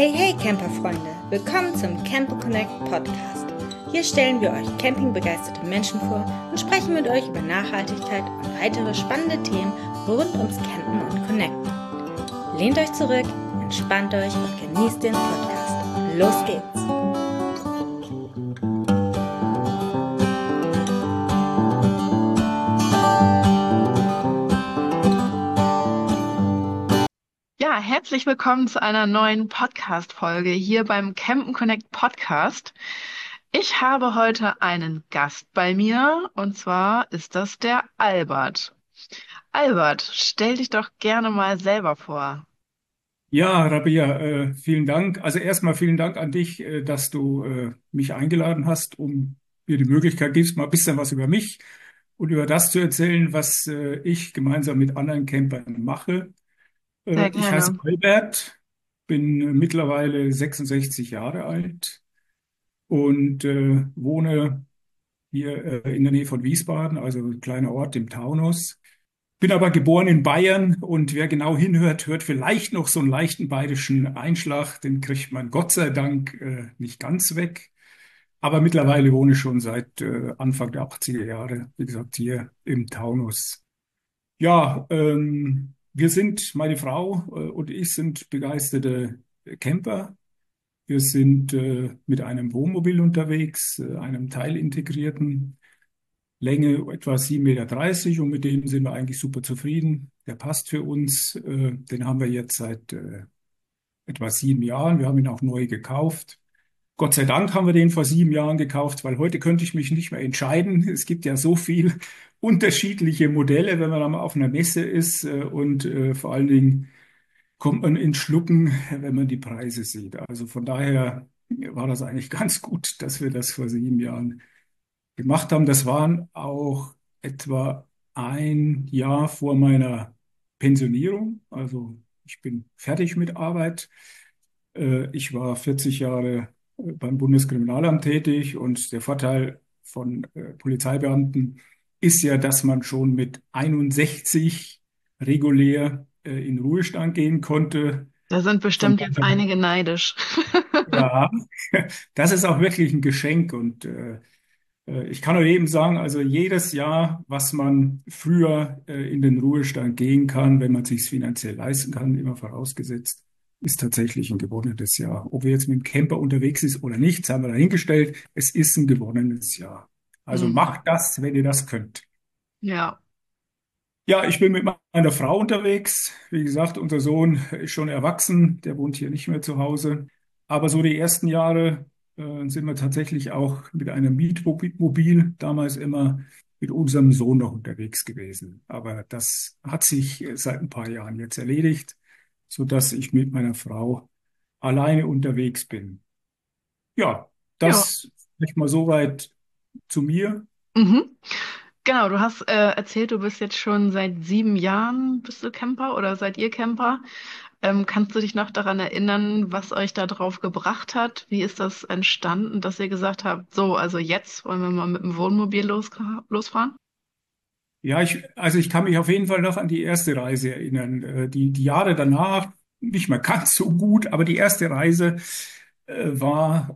Hey, hey Camperfreunde, willkommen zum Camper Connect Podcast. Hier stellen wir euch campingbegeisterte Menschen vor und sprechen mit euch über Nachhaltigkeit und weitere spannende Themen rund ums Campen und Connecten. Lehnt euch zurück, entspannt euch und genießt den Podcast. Los geht's! Ja, herzlich willkommen zu einer neuen Podcast-Folge hier beim Campen Connect Podcast. Ich habe heute einen Gast bei mir und zwar ist das der Albert. Albert, stell dich doch gerne mal selber vor. Ja, Rabea, vielen Dank. Also erstmal vielen Dank an dich, dass du mich eingeladen hast, um mir die Möglichkeit gibst, mal ein bisschen was über mich und über das zu erzählen, was ich gemeinsam mit anderen Campern mache. Sehr Ich heiße gerne. Albert, bin mittlerweile 66 Jahre alt und wohne hier in der Nähe von Wiesbaden, also ein kleiner Ort im Taunus. Bin aber geboren in Bayern und wer genau hinhört, hört vielleicht noch so einen leichten bayerischen Einschlag. Den kriegt man Gott sei Dank nicht ganz weg. Aber mittlerweile wohne ich schon seit Anfang der 80er Jahre, wie gesagt, hier im Taunus. Ja, wir sind, meine Frau und ich sind begeisterte Camper. Wir sind mit einem Wohnmobil unterwegs, einem teilintegrierten. Länge etwa 7,30 Meter und mit dem sind wir eigentlich super zufrieden. Der passt für uns. Den haben wir jetzt seit etwa 7 Jahren. Wir haben ihn auch neu gekauft. Gott sei Dank haben wir den vor 7 Jahren gekauft, weil heute könnte ich mich nicht mehr entscheiden. Es gibt ja so viel unterschiedliche Modelle, wenn man dann mal auf einer Messe ist und vor allen Dingen kommt man ins Schlucken, wenn man die Preise sieht. Also von daher war das eigentlich ganz gut, dass wir das vor 7 Jahren gemacht haben. Das waren auch etwa ein Jahr vor meiner Pensionierung. Also ich bin fertig mit Arbeit. Ich war 40 Jahre beim Bundeskriminalamt tätig und der Vorteil von Polizeibeamten ist ja, dass man schon mit 61 regulär in Ruhestand gehen konnte. Da sind Von bestimmt jetzt daher, einige neidisch. ja, das ist auch wirklich ein Geschenk und ich kann nur jedem sagen, also jedes Jahr, was man früher in den Ruhestand gehen kann, wenn man sich finanziell leisten kann, immer vorausgesetzt, ist tatsächlich ein gewonnenes Jahr. Ob wir jetzt mit dem Camper unterwegs ist oder nicht, das haben wir dahingestellt. Es ist ein gewonnenes Jahr. Also Mhm. macht das, wenn ihr das könnt. Ja, Ja, ich bin mit meiner Frau unterwegs. Wie gesagt, unser Sohn ist schon erwachsen, der wohnt hier nicht mehr zu Hause. Aber so die ersten Jahre sind wir tatsächlich auch mit einem Mietmobil damals immer mit unserem Sohn noch unterwegs gewesen. Aber das hat sich seit ein paar Jahren jetzt erledigt, sodass ich mit meiner Frau alleine unterwegs bin. Ja, ja. das vielleicht mal soweit zu mir. Mhm. Genau, du hast erzählt, du bist jetzt schon seit 7 Jahren bist du Camper oder seid ihr Camper? Kannst du dich noch daran erinnern, was euch da drauf gebracht hat? Wie ist das entstanden, dass ihr gesagt habt, so, also jetzt wollen wir mal mit dem Wohnmobil losfahren? Ja, also ich kann mich auf jeden Fall noch an die erste Reise erinnern. Die Jahre danach nicht mehr ganz so gut, aber die erste Reise war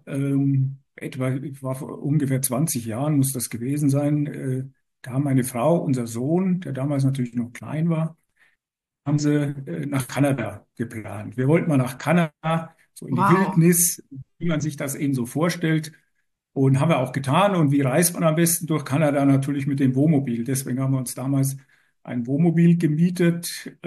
war vor ungefähr 20 Jahren, muss das gewesen sein. Da haben meine Frau, unser Sohn, der damals natürlich noch klein war, haben sie nach Kanada geplant. Wir wollten mal nach Kanada, so in die Wow. Wildnis, wie man sich das eben so vorstellt. Und haben wir auch getan. Und wie reist man am besten durch Kanada? Natürlich mit dem Wohnmobil. Deswegen haben wir uns damals ein Wohnmobil gemietet,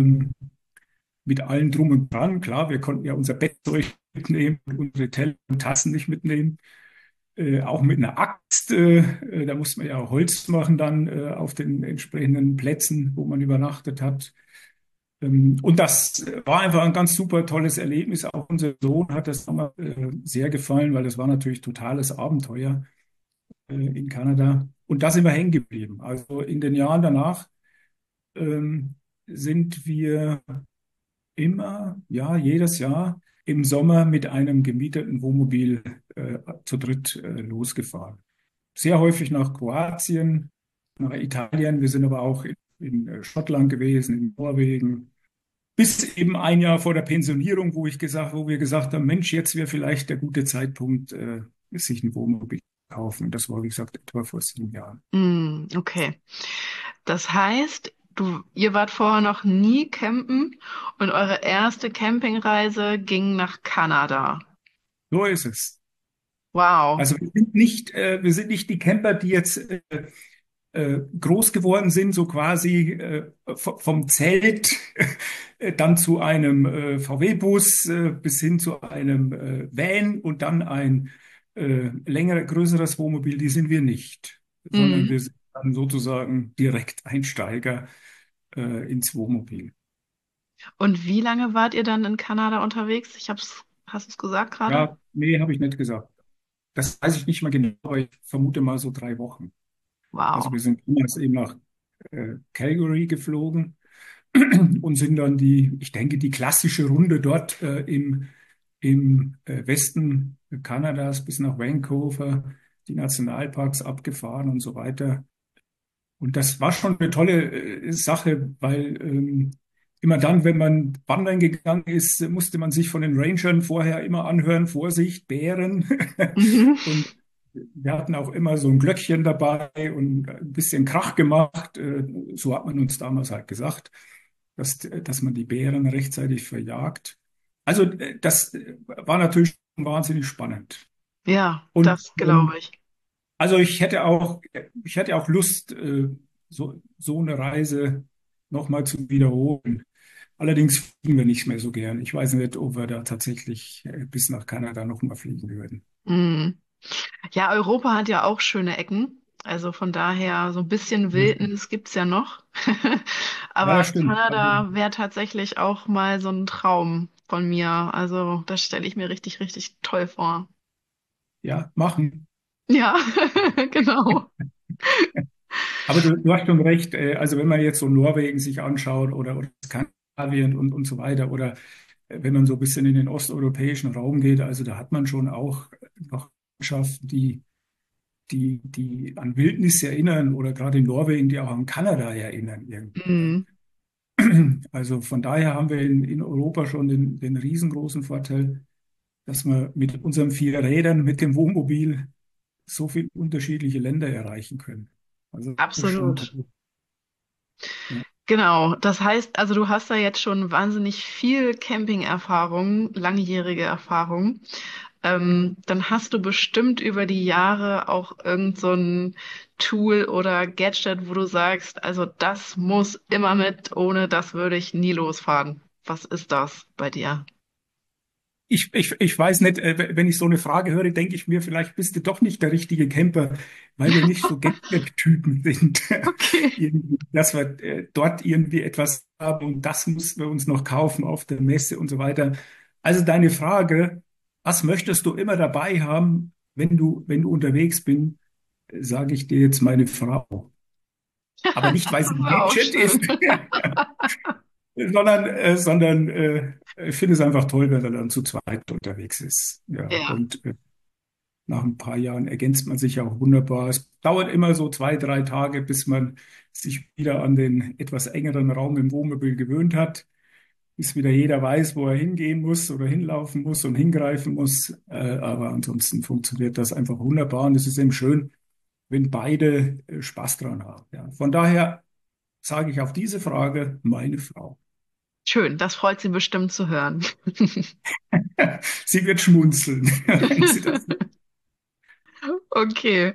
mit allem drum und dran. Klar, wir konnten ja unser Bettzeug mitnehmen und unsere Teller und Tassen nicht mitnehmen. Auch mit einer Axt, da musste man ja Holz machen dann auf den entsprechenden Plätzen, wo man übernachtet hat. Und das war einfach ein ganz super tolles Erlebnis. Auch unser Sohn hat das damals sehr gefallen, weil das war natürlich totales Abenteuer in Kanada. Und da sind wir hängen geblieben. Also in den Jahren danach ähm, sind wir immer, ja, jedes Jahr im Sommer mit einem gemieteten Wohnmobil zu dritt losgefahren. Sehr häufig nach Kroatien, nach Italien. Wir sind aber auch in Schottland gewesen, in Norwegen. bis eben ein Jahr vor der Pensionierung, wo wir gesagt haben, Mensch, jetzt wäre vielleicht der gute Zeitpunkt, sich ein Wohnmobil zu kaufen. Das war, wie gesagt, etwa vor 7 Jahren. Okay. Das heißt, ihr wart vorher noch nie campen und eure erste Campingreise ging nach Kanada. So ist es. Wow. Also wir sind nicht die Camper, die jetzt groß geworden sind, so quasi vom Zelt dann zu einem VW-Bus bis hin zu einem Van und dann ein größeres Wohnmobil, die sind wir nicht, sondern Mhm. wir sind dann sozusagen Direkteinsteiger ins Wohnmobil. Und wie lange wart ihr dann in Kanada unterwegs? Hast du es gesagt gerade? Ja, nee, habe ich nicht gesagt. Das weiß ich nicht mal genau, aber ich vermute mal so 3 Wochen. Also Wow. wir sind damals eben nach Calgary geflogen und sind dann ich denke, die klassische Runde dort im Westen Kanadas bis nach Vancouver, die Nationalparks abgefahren und so weiter. Und das war schon eine tolle Sache, weil immer dann, wenn man wandern gegangen ist, musste man sich von den Rangern vorher immer anhören, Vorsicht, Bären. Mhm. Und wir hatten auch immer so ein Glöckchen dabei und ein bisschen Krach gemacht. So hat man uns damals halt gesagt, dass man die Bären rechtzeitig verjagt. Also das war natürlich wahnsinnig spannend. Ja, Und das glaube ich. also ich hätte auch Lust, so eine Reise nochmal zu wiederholen. Allerdings fliegen wir nicht mehr so gern. Ich weiß nicht, ob wir da tatsächlich bis nach Kanada nochmal fliegen würden. Mhm. Ja, Europa hat ja auch schöne Ecken. Also von daher, so ein bisschen Wildnis gibt's ja noch. Ja, Aber stimmt. Also, Kanada wäre tatsächlich auch mal so ein Traum von mir. Also das stelle ich mir richtig, richtig toll vor. ja, machen. Ja, genau. Aber du hast schon recht. Also wenn man jetzt so Norwegen sich anschaut oder Skandinavien und so weiter oder wenn man so ein bisschen in den osteuropäischen Raum geht, also da hat man schon auch noch Landschaften, die an Wildnis erinnern oder gerade in Norwegen, die auch an Kanada erinnern irgendwie. Mhm. Also von daher haben wir in Europa schon den riesengroßen Vorteil, dass wir mit unseren 4 Rädern, mit dem Wohnmobil so viele unterschiedliche Länder erreichen können. Also das ist schon Absolut. toll. Ja. Genau, das heißt, also du hast da jetzt schon wahnsinnig viel Camping-Erfahrung, langjährige Erfahrung. Dann hast du bestimmt über die Jahre auch irgend so ein Tool oder Gadget, wo du sagst, also das muss immer mit, ohne das würde ich nie losfahren. Was ist das bei dir? Ich weiß nicht, wenn ich so eine Frage höre, denke ich mir, vielleicht bist du doch nicht der richtige Camper, weil wir nicht so Gadget-Typen sind. Okay. Irgendwie, dass wir dort irgendwie etwas haben und das müssen wir uns noch kaufen auf der Messe und so weiter. Also deine Frage, was möchtest du immer dabei haben, wenn du unterwegs bist, sage ich dir jetzt meine Frau. Aber nicht, weil Das sie ein war auch Gadget ist, schön. sondern ich finde es einfach toll, wenn er dann zu zweit unterwegs ist. Ja, Ja. und nach ein paar Jahren ergänzt man sich auch wunderbar. Es dauert immer so 2, 3 Tage, bis man sich wieder an den etwas engeren Raum im Wohnmobil gewöhnt hat, bis wieder jeder weiß, wo er hingehen muss oder hinlaufen muss und hingreifen muss. Aber ansonsten funktioniert das einfach wunderbar und es ist eben schön, wenn beide Spaß dran haben. Ja. Von daher sage ich auf diese Frage meine Frau. Schön, das freut sie bestimmt zu hören. Sie wird schmunzeln, wenn sie das. Okay,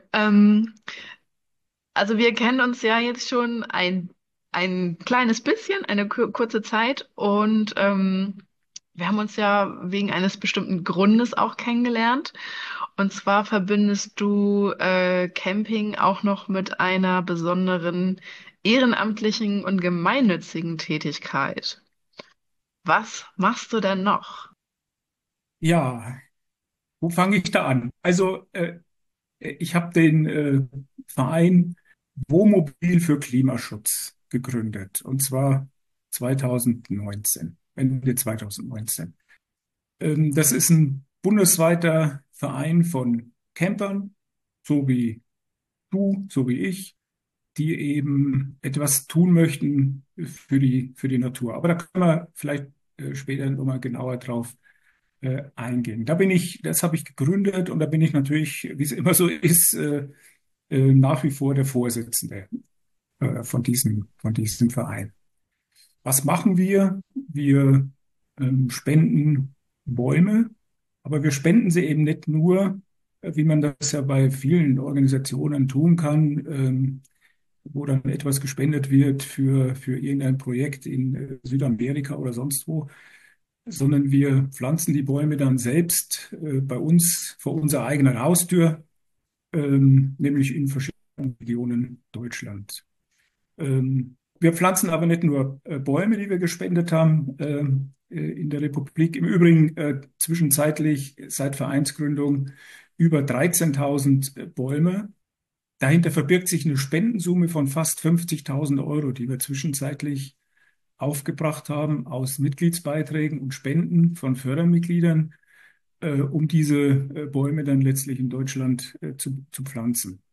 also wir kennen uns ja jetzt schon ein kleines bisschen, eine kurze Zeit und wir haben uns ja wegen eines bestimmten Grundes auch kennengelernt. Und zwar verbindest du Camping auch noch mit einer besonderen ehrenamtlichen und gemeinnützigen Tätigkeit. Was machst du denn noch? Ja, wo fange ich da an? Also, ich habe den Verein Wohnmobil für Klimaschutz gegründet, und zwar 2019, Ende 2019. Das ist ein bundesweiter Verein von Campern, so wie du, so wie ich, die eben etwas tun möchten für die Natur. Aber da können wir vielleicht später nochmal genauer drauf eingehen. Das habe ich gegründet und da bin ich natürlich, wie es immer so ist, nach wie vor der Vorsitzende von diesem Verein. Was machen wir? Wir spenden Bäume, aber wir spenden sie eben nicht nur, wie man das ja bei vielen Organisationen tun kann, wo dann etwas gespendet wird für irgendein Projekt in Südamerika oder sonst wo, sondern wir pflanzen die Bäume dann selbst bei uns vor unserer eigenen Haustür, nämlich in verschiedenen Regionen Deutschlands. Wir pflanzen aber nicht nur Bäume, die wir gespendet haben in der Republik. Im Übrigen zwischenzeitlich seit Vereinsgründung über 13.000 Bäume. Dahinter verbirgt sich eine Spendensumme von fast 50.000 Euro, die wir zwischenzeitlich aufgebracht haben aus Mitgliedsbeiträgen und Spenden von Fördermitgliedern, um diese Bäume dann letztlich in Deutschland zu pflanzen.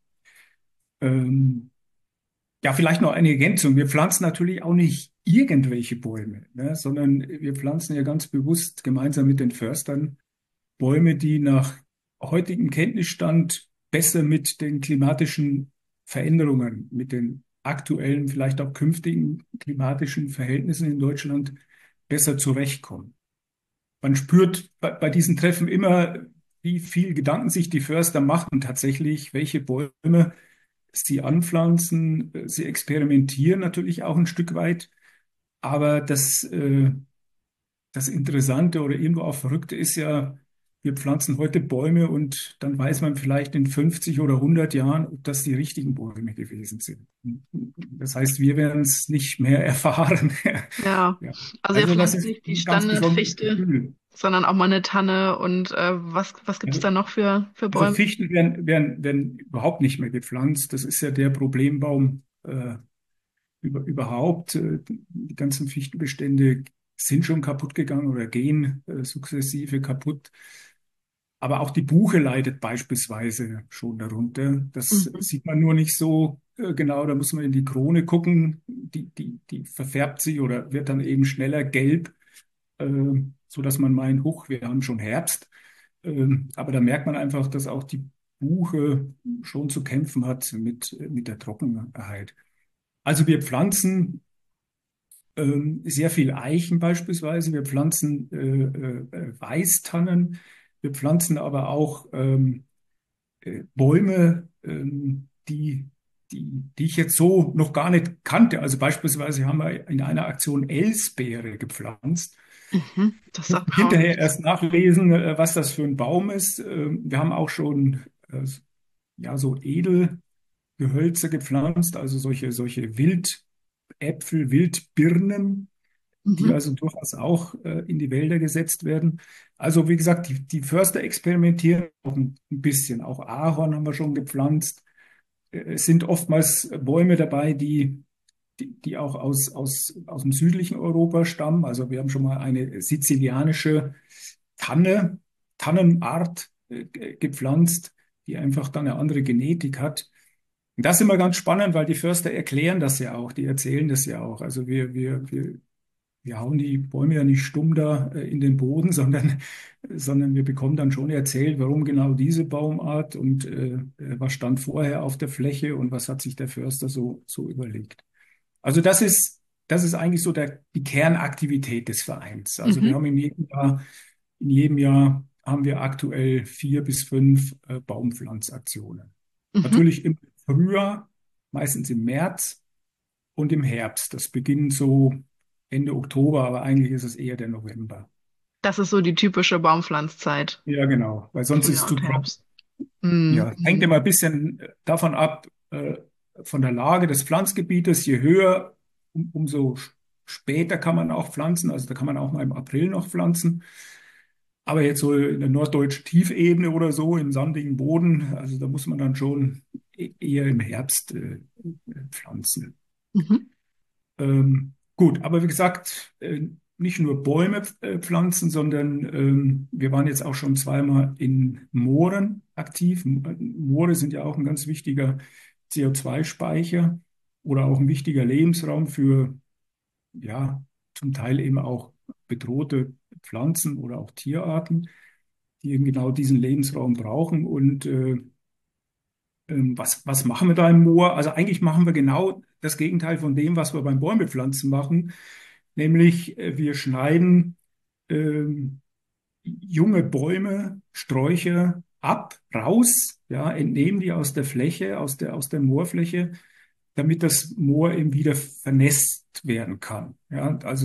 Ja, vielleicht noch eine Ergänzung. Wir pflanzen natürlich auch nicht irgendwelche Bäume, ne, sondern wir pflanzen ja ganz bewusst gemeinsam mit den Förstern Bäume, die nach heutigem Kenntnisstand besser mit den klimatischen Veränderungen, mit den aktuellen, vielleicht auch künftigen klimatischen Verhältnissen in Deutschland besser zurechtkommen. Man spürt bei diesen Treffen immer, wie viel Gedanken sich die Förster machen tatsächlich, welche Bäume sie anpflanzen. Sie experimentieren natürlich auch ein Stück weit, aber das Interessante oder irgendwo auch Verrückte ist ja, wir pflanzen heute Bäume und dann weiß man vielleicht in 50 oder 100 Jahren, ob das die richtigen Bäume gewesen sind. Das heißt, wir werden es nicht mehr erfahren. Ja, Ja. also ihr Also das pflanzt ist nicht die ein ganz besonderes Standardfichte, Gefühl. sondern auch mal eine Tanne und was gibt es Ja. da noch für Also Bäume? Fichten werden überhaupt nicht mehr gepflanzt. Das ist ja der Problembaum überhaupt. Die ganzen Fichtenbestände sind schon kaputt gegangen oder gehen sukzessive kaputt. Aber auch die Buche leidet beispielsweise schon darunter. Das Mhm. sieht man nur nicht so genau. Da muss man in die Krone gucken. Die verfärbt sich oder wird dann eben schneller gelb, äh, so dass man meint, huch, wir haben schon Herbst. Aber da merkt man einfach, dass auch die Buche schon zu kämpfen hat mit der Trockenheit. Also wir pflanzen sehr viel Eichen beispielsweise. Wir pflanzen Weißtannen. Wir pflanzen aber auch Bäume, die ich jetzt so noch gar nicht kannte. Also beispielsweise haben wir in einer Aktion Elsbeere gepflanzt. Mhm. Das sagt mir auch Hinterher nichts. erst nachlesen, was das für ein Baum ist. Wir haben auch schon ja, so Edelgehölze gepflanzt, also solche Wildäpfel, Wildbirnen, die Mhm. also durchaus auch in die Wälder gesetzt werden. Also wie gesagt, die Förster experimentieren auch ein bisschen. Auch Ahorn haben wir schon gepflanzt. Es sind oftmals Bäume dabei, die auch aus dem südlichen Europa stammen. Also wir haben schon mal eine sizilianische Tanne, Tannenart gepflanzt, die einfach dann eine andere Genetik hat. Und das ist immer ganz spannend, weil die Förster erklären das ja auch, die erzählen das ja auch. Also wir hauen die Bäume ja nicht stumm da in den Boden, sondern wir bekommen dann schon erzählt, warum genau diese Baumart und was stand vorher auf der Fläche und was hat sich der Förster so überlegt. Also das ist eigentlich so die Kernaktivität des Vereins. Also wir Mhm. haben in jedem Jahr haben wir aktuell 4 bis 5 Baumpflanzaktionen. Mhm. Natürlich im Frühjahr, meistens im März und im Herbst. Das beginnt so Ende Oktober, aber eigentlich ist es eher der November. Das ist so die typische Baumpflanzzeit, Ja, genau, weil sonst ist es Frühjahr zu und trocken. Herbst. Mhm. Ja, hängt Mhm. immer ein bisschen davon ab, von der Lage des Pflanzgebietes. Je höher, umso später kann man auch pflanzen. Also da kann man auch mal im April noch pflanzen. Aber jetzt so in der norddeutschen Tiefebene oder so, im sandigen Boden, also da muss man dann schon eher im Herbst pflanzen. Mhm. Gut, aber wie gesagt, nicht nur Bäume pflanzen, sondern wir waren jetzt auch schon zweimal in Mooren aktiv. Moore sind ja auch ein ganz wichtiger CO2-Speicher. oder auch ein wichtiger Lebensraum für, ja, zum Teil eben auch bedrohte Pflanzen oder auch Tierarten, die eben genau diesen Lebensraum brauchen. Und was machen wir da im Moor? Also eigentlich machen wir genau das Gegenteil von dem, was wir beim Bäumepflanzen machen, nämlich wir schneiden ähm, junge Bäume, Sträucher ab, raus, ja, entnehmen die aus der Fläche, aus der Moorfläche, damit das Moor eben wieder vernässt werden kann. Ja, also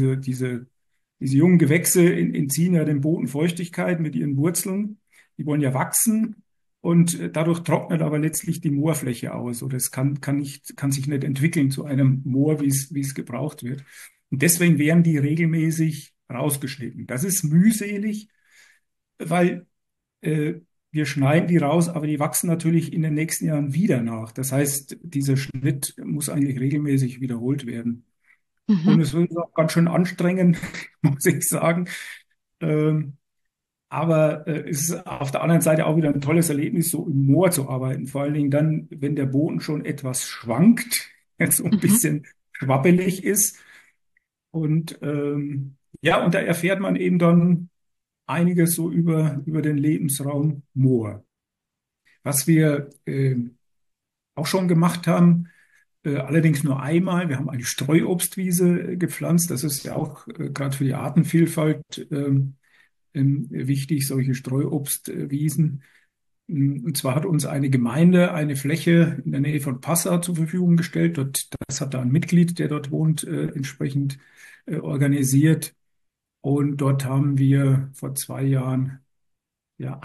diese jungen Gewächse entziehen ja dem Boden Feuchtigkeit mit ihren Wurzeln. Die wollen ja wachsen und dadurch trocknet aber letztlich die Moorfläche aus oder es kann sich nicht entwickeln zu einem Moor, wie es gebraucht wird. Und deswegen werden die regelmäßig rausgeschnitten. Das ist mühselig, weil äh, wir schneiden die raus, aber die wachsen natürlich in den nächsten Jahren wieder nach. Das heißt, dieser Schnitt muss eigentlich regelmäßig wiederholt werden. Und Mhm. es wird auch ganz schön anstrengend, muss ich sagen. Ähm, aber es ist auf der anderen Seite auch wieder ein tolles Erlebnis, so im Moor zu arbeiten. Vor allen Dingen dann, wenn der Boden schon etwas schwankt, jetzt so ein Mhm. bisschen schwabbelig ist. Und ja, und da erfährt man eben dann einiges so über den Lebensraum Moor. Was wir auch schon gemacht haben, allerdings nur einmal. Wir haben eine Streuobstwiese gepflanzt. Das ist ja auch gerade für die Artenvielfalt wichtig, solche Streuobstwiesen. Und zwar hat uns eine Gemeinde eine Fläche in der Nähe von Passau zur Verfügung gestellt. Das hat da ein Mitglied, der dort wohnt, entsprechend organisiert. Und dort haben wir vor 2 Jahren ja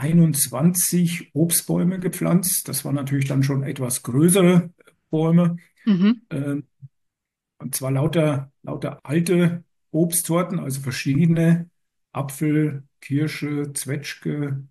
21 Obstbäume gepflanzt. Das waren natürlich dann schon etwas größere Bäume. Mhm. Ähm, Und zwar lauter alte Obstsorten, also verschiedene Apfel, Kirsche, Zwetschge,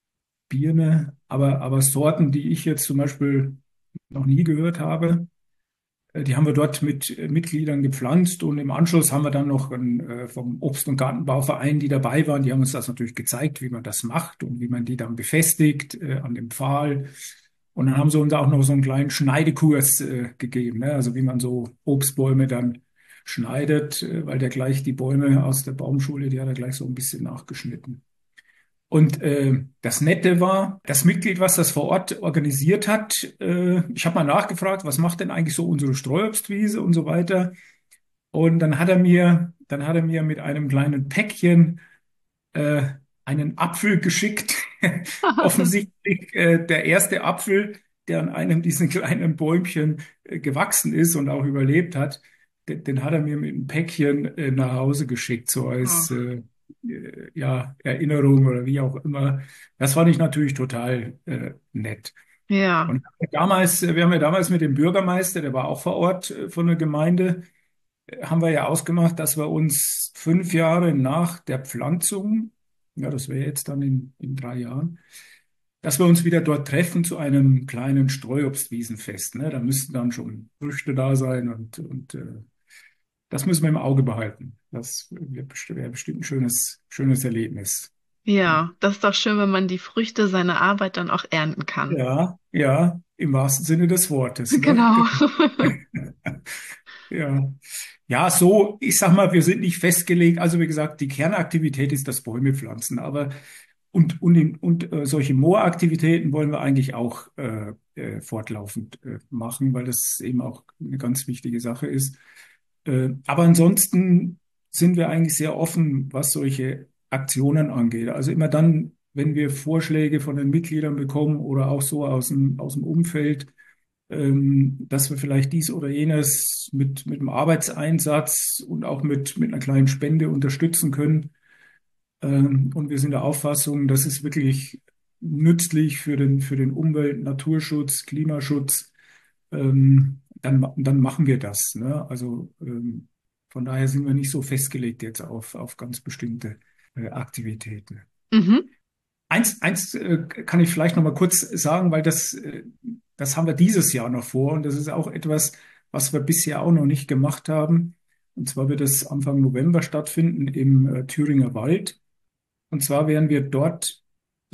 Birne, aber Sorten, die ich jetzt zum Beispiel noch nie gehört habe. Die haben wir dort mit Mitgliedern gepflanzt und im Anschluss haben wir dann noch vom Obst- und Gartenbauverein, die dabei waren, die haben uns das natürlich gezeigt, wie man das macht und wie man die dann befestigt an dem Pfahl. Und dann haben sie uns auch noch so einen kleinen Schneidekurs gegeben, ne? Also wie man so Obstbäume dann schneidet, weil der gleich die Bäume aus der Baumschule, die hat er gleich so ein bisschen nachgeschnitten. Und das Nette war, das Mitglied, was das vor Ort organisiert hat, ich habe mal nachgefragt, was macht denn eigentlich so unsere Streuobstwiese und so weiter. Und dann hat er mir mit einem kleinen Päckchen äh, einen Apfel geschickt. Offensichtlich der erste Apfel, der an einem dieser kleinen Bäumchen gewachsen ist und auch überlebt hat, den hat er mir mit einem Päckchen nach Hause geschickt, so als Ach, ja, Erinnerung oder wie auch immer. Das fand ich natürlich total nett. ja. Und wir haben ja damals mit dem Bürgermeister, der war auch vor Ort von der Gemeinde, haben wir ja ausgemacht, dass wir uns 5 Jahre nach der Pflanzung, ja, das wäre jetzt dann in 3 Jahren, dass wir uns wieder dort treffen zu einem kleinen Streuobstwiesenfest. Ne? Da müssten dann schon Früchte da sein und das müssen wir im Auge behalten. Das wäre bestimmt ein schönes Erlebnis. Ja, das ist doch schön, wenn man die Früchte seiner Arbeit dann auch ernten kann. Ja, ja, im wahrsten Sinne des Wortes. Ne? Genau. Ja. Ja, so, ich sag mal, wir sind nicht festgelegt. Also wie gesagt, die Kernaktivität ist das Bäume pflanzen, aber solche Mooraktivitäten wollen wir eigentlich auch fortlaufend machen, weil das eben auch eine ganz wichtige Sache ist. Aber ansonsten sind wir eigentlich sehr offen, was solche Aktionen angeht. Also immer dann, wenn wir Vorschläge von den Mitgliedern bekommen oder auch so aus dem Umfeld, dass wir vielleicht dies oder jenes mit dem Arbeitseinsatz und auch mit einer kleinen Spende unterstützen können. Und wir sind der Auffassung, das ist wirklich nützlich für den Umwelt-, Naturschutz, Klimaschutz. Dann machen wir das. Ne? Also von daher sind wir nicht so festgelegt jetzt auf ganz bestimmte Aktivitäten. Mhm. Eins kann ich vielleicht noch mal kurz sagen, weil das haben wir dieses Jahr noch vor und das ist auch etwas, was wir bisher auch noch nicht gemacht haben. Und zwar wird es Anfang November stattfinden im Thüringer Wald. Und zwar werden wir dort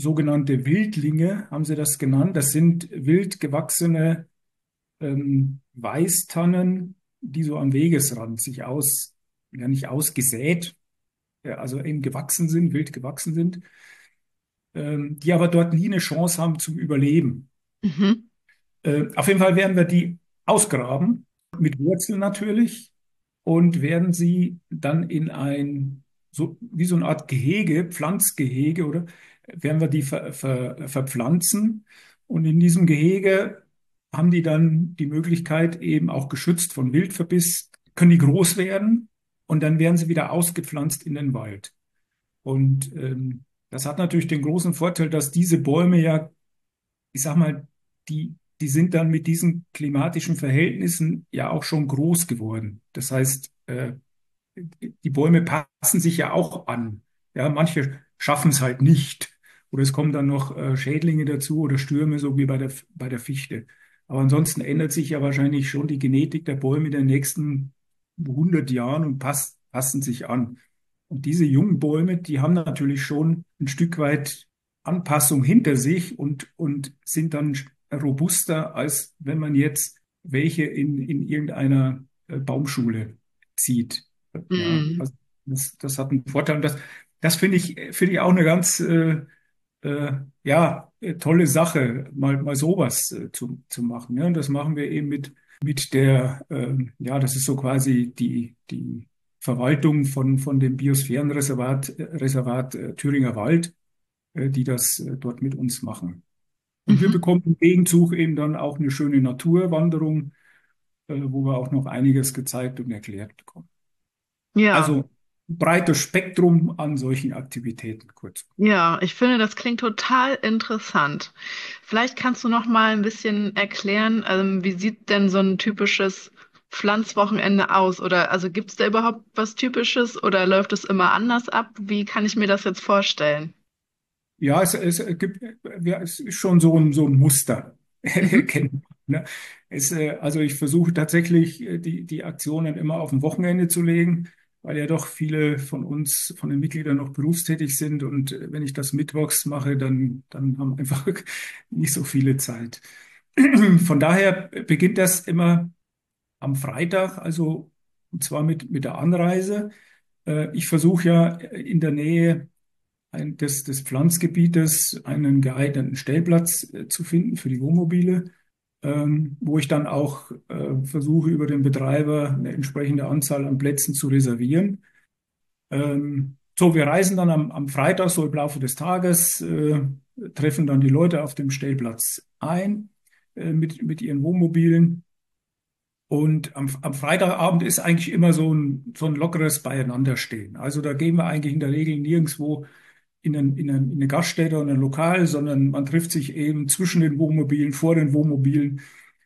sogenannte Wildlinge, haben sie das genannt. Das sind wild gewachsene Weißtannen, die so am Wegesrand sich ja nicht ausgesät, also eben gewachsen sind, wild gewachsen sind, die aber dort nie eine Chance haben zum Überleben. Mhm. Auf jeden Fall werden wir die ausgraben, mit Wurzeln natürlich, und werden sie dann in so wie so eine Art Gehege, Pflanzgehege, oder werden wir die verpflanzen. Und in diesem Gehege haben die dann die Möglichkeit, eben auch geschützt von Wildverbiss, können die groß werden und dann werden sie wieder ausgepflanzt in den Wald. Und das hat natürlich den großen Vorteil, dass diese Bäume ja, ich sag mal, die sind dann mit diesen klimatischen Verhältnissen ja auch schon groß geworden. Das heißt, die Bäume passen sich ja auch an. Ja, manche schaffen es halt nicht. Oder es kommen dann noch Schädlinge dazu oder Stürme, so wie bei der Fichte. Aber ansonsten ändert sich ja wahrscheinlich schon die Genetik der Bäume in den nächsten 100 Jahren und passen sich an. Und diese jungen Bäume, die haben natürlich schon ein Stück weit Anpassung hinter sich und sind dann robuster, als wenn man jetzt welche in irgendeiner Baumschule zieht. Ja, Mhm. also das hat einen Vorteil. Und das finde ich auch eine ganz ja, tolle Sache, mal sowas zu machen. Ja, und das machen wir eben mit ja, das ist so quasi die Verwaltung von dem Reservat Thüringer Wald, die das dort mit uns machen. Und wir Mhm. bekommen im Gegenzug eben dann auch eine schöne Naturwanderung, wo wir auch noch einiges gezeigt und erklärt bekommen. Ja. Also breites Spektrum an solchen Aktivitäten, kurz. Ja, ich finde, das klingt total interessant. Vielleicht kannst du noch mal ein bisschen erklären, wie sieht denn so ein typisches Pflanzwochenende aus? Oder also gibt es da überhaupt was Typisches oder läuft es immer anders ab? Wie kann ich mir das jetzt vorstellen? Ja, es ist schon so ein Muster Mhm. erkennbar. Ne? Also ich versuche tatsächlich die Aktionen immer auf ein Wochenende zu legen, weil ja doch viele von uns, von den Mitgliedern noch berufstätig sind. Und wenn ich das mittwochs mache, dann haben einfach nicht so viele Zeit. Von daher beginnt das immer am Freitag, also und zwar mit der Anreise. Ich versuche ja in der Nähe des Pflanzgebietes einen geeigneten Stellplatz zu finden für die Wohnmobile, wo ich dann auch versuche, über den Betreiber eine entsprechende Anzahl an Plätzen zu reservieren. So, wir reisen dann am Freitag so im Laufe des Tages, treffen dann die Leute auf dem Stellplatz ein mit ihren Wohnmobilen. Und am Freitagabend ist eigentlich immer so ein lockeres Beieinanderstehen. Also da gehen wir eigentlich in der Regel nirgendwo in eine Gaststätte oder ein Lokal, sondern man trifft sich eben zwischen den Wohnmobilen, vor den Wohnmobilen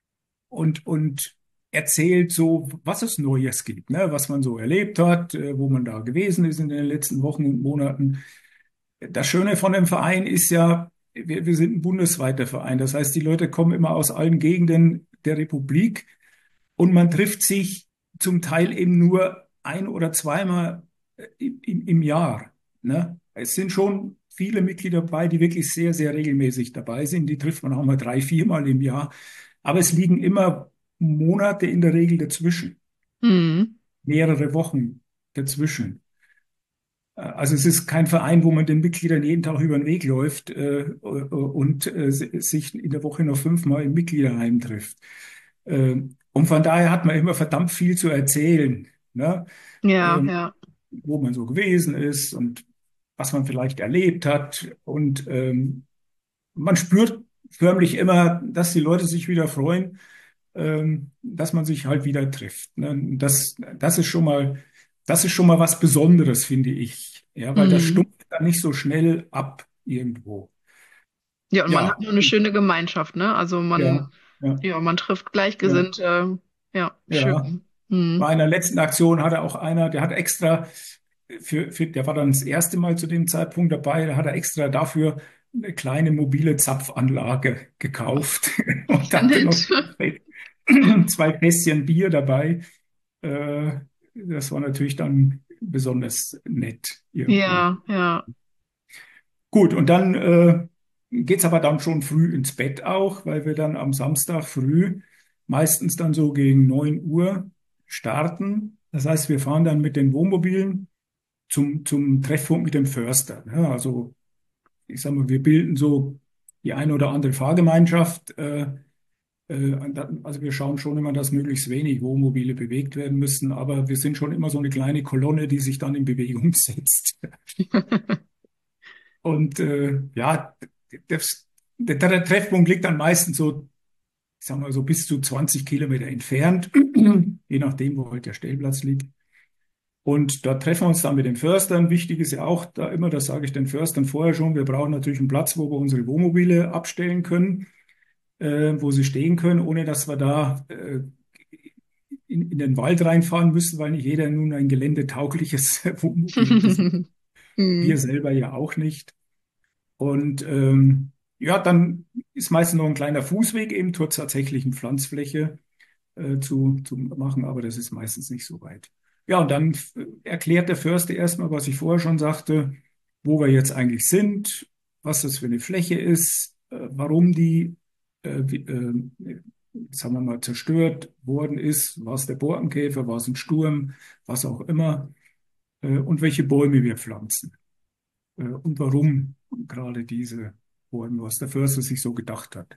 und erzählt so, was es Neues gibt, ne? Was man so erlebt hat, wo man da gewesen ist in den letzten Wochen und Monaten. Das Schöne von dem Verein ist ja, wir sind ein bundesweiter Verein. Das heißt, die Leute kommen immer aus allen Gegenden der Republik und man trifft sich zum Teil eben nur ein oder zweimal im Jahr. Ne? Es sind schon viele Mitglieder dabei, die wirklich sehr, sehr regelmäßig dabei sind. Die trifft man auch mal 3, 4 Mal im Jahr. Aber es liegen immer Monate in der Regel dazwischen, Mhm. mehrere Wochen dazwischen. Also es ist kein Verein, wo man den Mitgliedern jeden Tag über den Weg läuft und sich in der Woche noch 5-mal im Mitgliederheim trifft. Und von daher hat man immer verdammt viel zu erzählen, ne? Ja, Ähm, ja. wo man so gewesen ist und was man vielleicht erlebt hat. Und man spürt förmlich immer, dass die Leute sich wieder freuen, dass man sich halt wieder trifft. Ne? Das ist schon mal was Besonderes, finde ich. Ja, weil das Mhm. stumpft dann nicht so schnell ab irgendwo. Ja, und man hat Ja, nur eine schöne Gemeinschaft, ne? Also ja, ja, ja, man trifft ja, Gleichgesinnte. Ja, ja. schön. Mhm. Bei einer letzten Aktion hatte auch einer, der hat extra der war dann das erste Mal zu dem Zeitpunkt dabei, da hat er extra dafür eine kleine mobile Zapfanlage gekauft und Ja, hatte noch nett. zwei Fässchen Bier dabei. Das war natürlich dann besonders nett irgendwo. Ja, ja. Gut, und dann geht's aber dann schon früh ins Bett auch, weil wir dann am Samstag früh meistens dann so gegen 9 Uhr starten. Das heißt, wir fahren dann mit den Wohnmobilen zum Treffpunkt mit dem Förster. Ja, also ich sag mal, wir bilden so die eine oder andere Fahrgemeinschaft. Also wir schauen schon immer, dass möglichst wenig Wohnmobile bewegt werden müssen, aber wir sind schon immer so eine kleine Kolonne, die sich dann in Bewegung setzt. Und ja, das, der Treffpunkt liegt dann meistens so, ich sag mal so bis zu 20 Kilometer entfernt, je nachdem, wo halt der Stellplatz liegt. Und da treffen wir uns dann mit den Förstern. Wichtig ist ja auch da immer, das sage ich den Förstern vorher schon, wir brauchen natürlich einen Platz, wo wir unsere Wohnmobile abstellen können, wo sie stehen können, ohne dass wir da in den Wald reinfahren müssen, weil nicht jeder nun ein geländetaugliches Wohnmobil besitzt. Wir Mhm. selber ja auch nicht. Und ja, dann ist meistens noch ein kleiner Fußweg eben zur tatsächlichen Pflanzfläche zu machen, aber das ist meistens nicht so weit. Ja, und dann erklärt der Förster erstmal, was ich vorher schon sagte, wo wir jetzt eigentlich sind, was das für eine Fläche ist, warum die, sagen wir mal, zerstört worden ist, war es der Borkenkäfer, war es ein Sturm, was auch immer, und welche Bäume wir pflanzen und warum gerade diese Bäume, was der Förster sich so gedacht hat.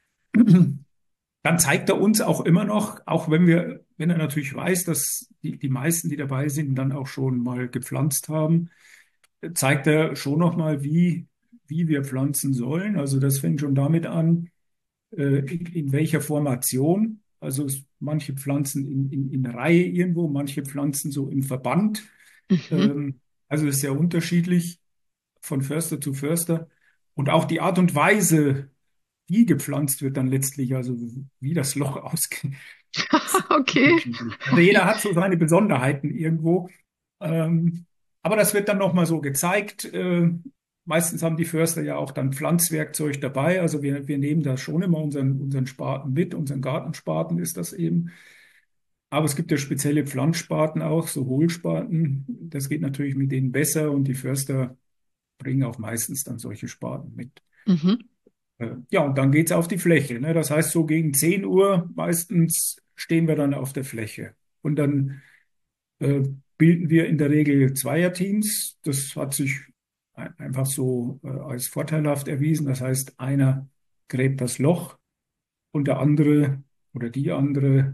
Dann zeigt er uns auch immer noch, auch wenn er natürlich weiß, dass die meisten, die dabei sind, dann auch schon mal gepflanzt haben, zeigt er schon noch mal, wie wir pflanzen sollen. Also das fängt schon damit an, in welcher Formation. Also manche pflanzen in Reihe irgendwo, manche pflanzen so im Verband. Mhm. Also das ist sehr unterschiedlich von Förster zu Förster. Und auch die Art und Weise, wie gepflanzt wird dann letztlich, also wie das Loch ausgeht, ist Okay. unterschiedlich. Also jeder hat so seine Besonderheiten irgendwo. Ähm, aber das wird dann nochmal so gezeigt. Meistens haben die Förster ja auch dann Pflanzwerkzeug dabei. Also wir nehmen da schon immer unseren Spaten mit, unseren Gartenspaten ist das eben. Aber es gibt ja spezielle Pflanzspaten auch, so Hohlspaten. Das geht natürlich mit denen besser und die Förster bringen auch meistens dann solche Spaten mit. Mhm. Ja, und dann geht's auf die Fläche. Ne? Das heißt, so gegen 10 Uhr meistens stehen wir dann auf der Fläche. Und dann äh, bilden wir in der Regel Zweierteams. Das hat sich einfach so als vorteilhaft erwiesen. Das heißt, einer gräbt das Loch und der andere oder die andere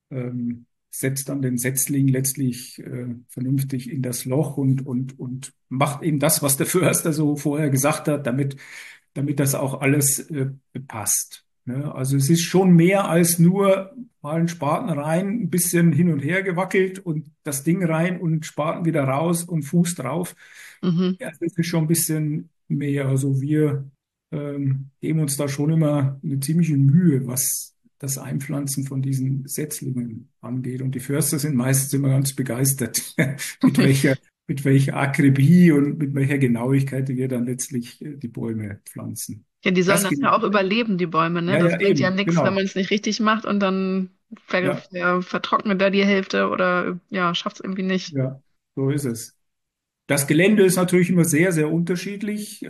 setzt dann den Setzling letztlich vernünftig in das Loch und macht eben das, was der Förster so vorher gesagt hat, damit das auch alles passt. Ne? Also es ist schon mehr als nur mal einen Spaten rein, ein bisschen hin und her gewackelt und das Ding rein und Spaten wieder raus und Fuß drauf. Mhm. Ja, das ist schon ein bisschen mehr. Also wir geben uns da schon immer eine ziemliche Mühe, was das Einpflanzen von diesen Setzlingen angeht. Und die Förster sind meistens immer ganz begeistert, mit mit welcher Akribie und mit welcher Genauigkeit wir dann letztlich die Bäume pflanzen. Ja, die sollen Das das ja auch gelingt. überleben, die Bäume, ne? Ja, Das ja, bringt ja eben, nichts, wenn man genau. es nicht richtig macht und dann Ja, vertrocknet er die Hälfte oder ja, schafft es irgendwie nicht. ja, so ist es. Das Gelände ist natürlich immer sehr, sehr unterschiedlich.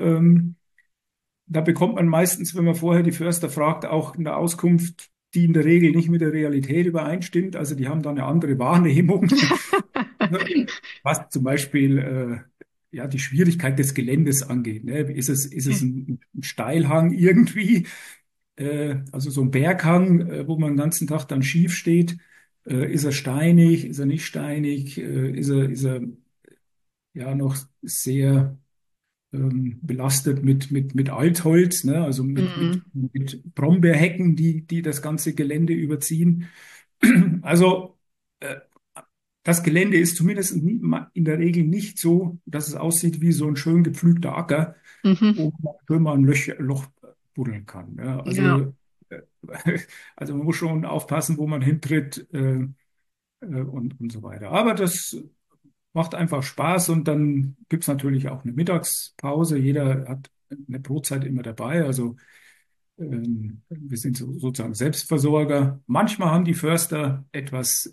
Da bekommt man meistens, wenn man vorher die Förster fragt, auch eine Auskunft, die in der Regel nicht mit der Realität übereinstimmt. Also die haben da eine andere Wahrnehmung, was zum Beispiel ja, die Schwierigkeit des Geländes angeht. Ne? Ist es ein Steilhang irgendwie, also so ein Berghang, wo man den ganzen Tag dann schief steht? Ist er steinig? Ist er nicht steinig? Ist er ja noch sehr belastet mit Altholz, ne? Also Mhm. mit Brombeerhecken, die das ganze Gelände überziehen. Also äh, das Gelände ist zumindest in der Regel nicht so, dass es aussieht wie so ein schön gepflügter Acker, Mhm. wo man schön mal ein Loch buddeln kann. Ja? Ja. Äh, also man muss schon aufpassen, wo man hintritt und so weiter. Aber das macht einfach Spaß und dann gibt's natürlich auch eine Mittagspause. Jeder hat eine Brotzeit immer dabei. Also wir sind sozusagen Selbstversorger. Manchmal haben die Förster etwas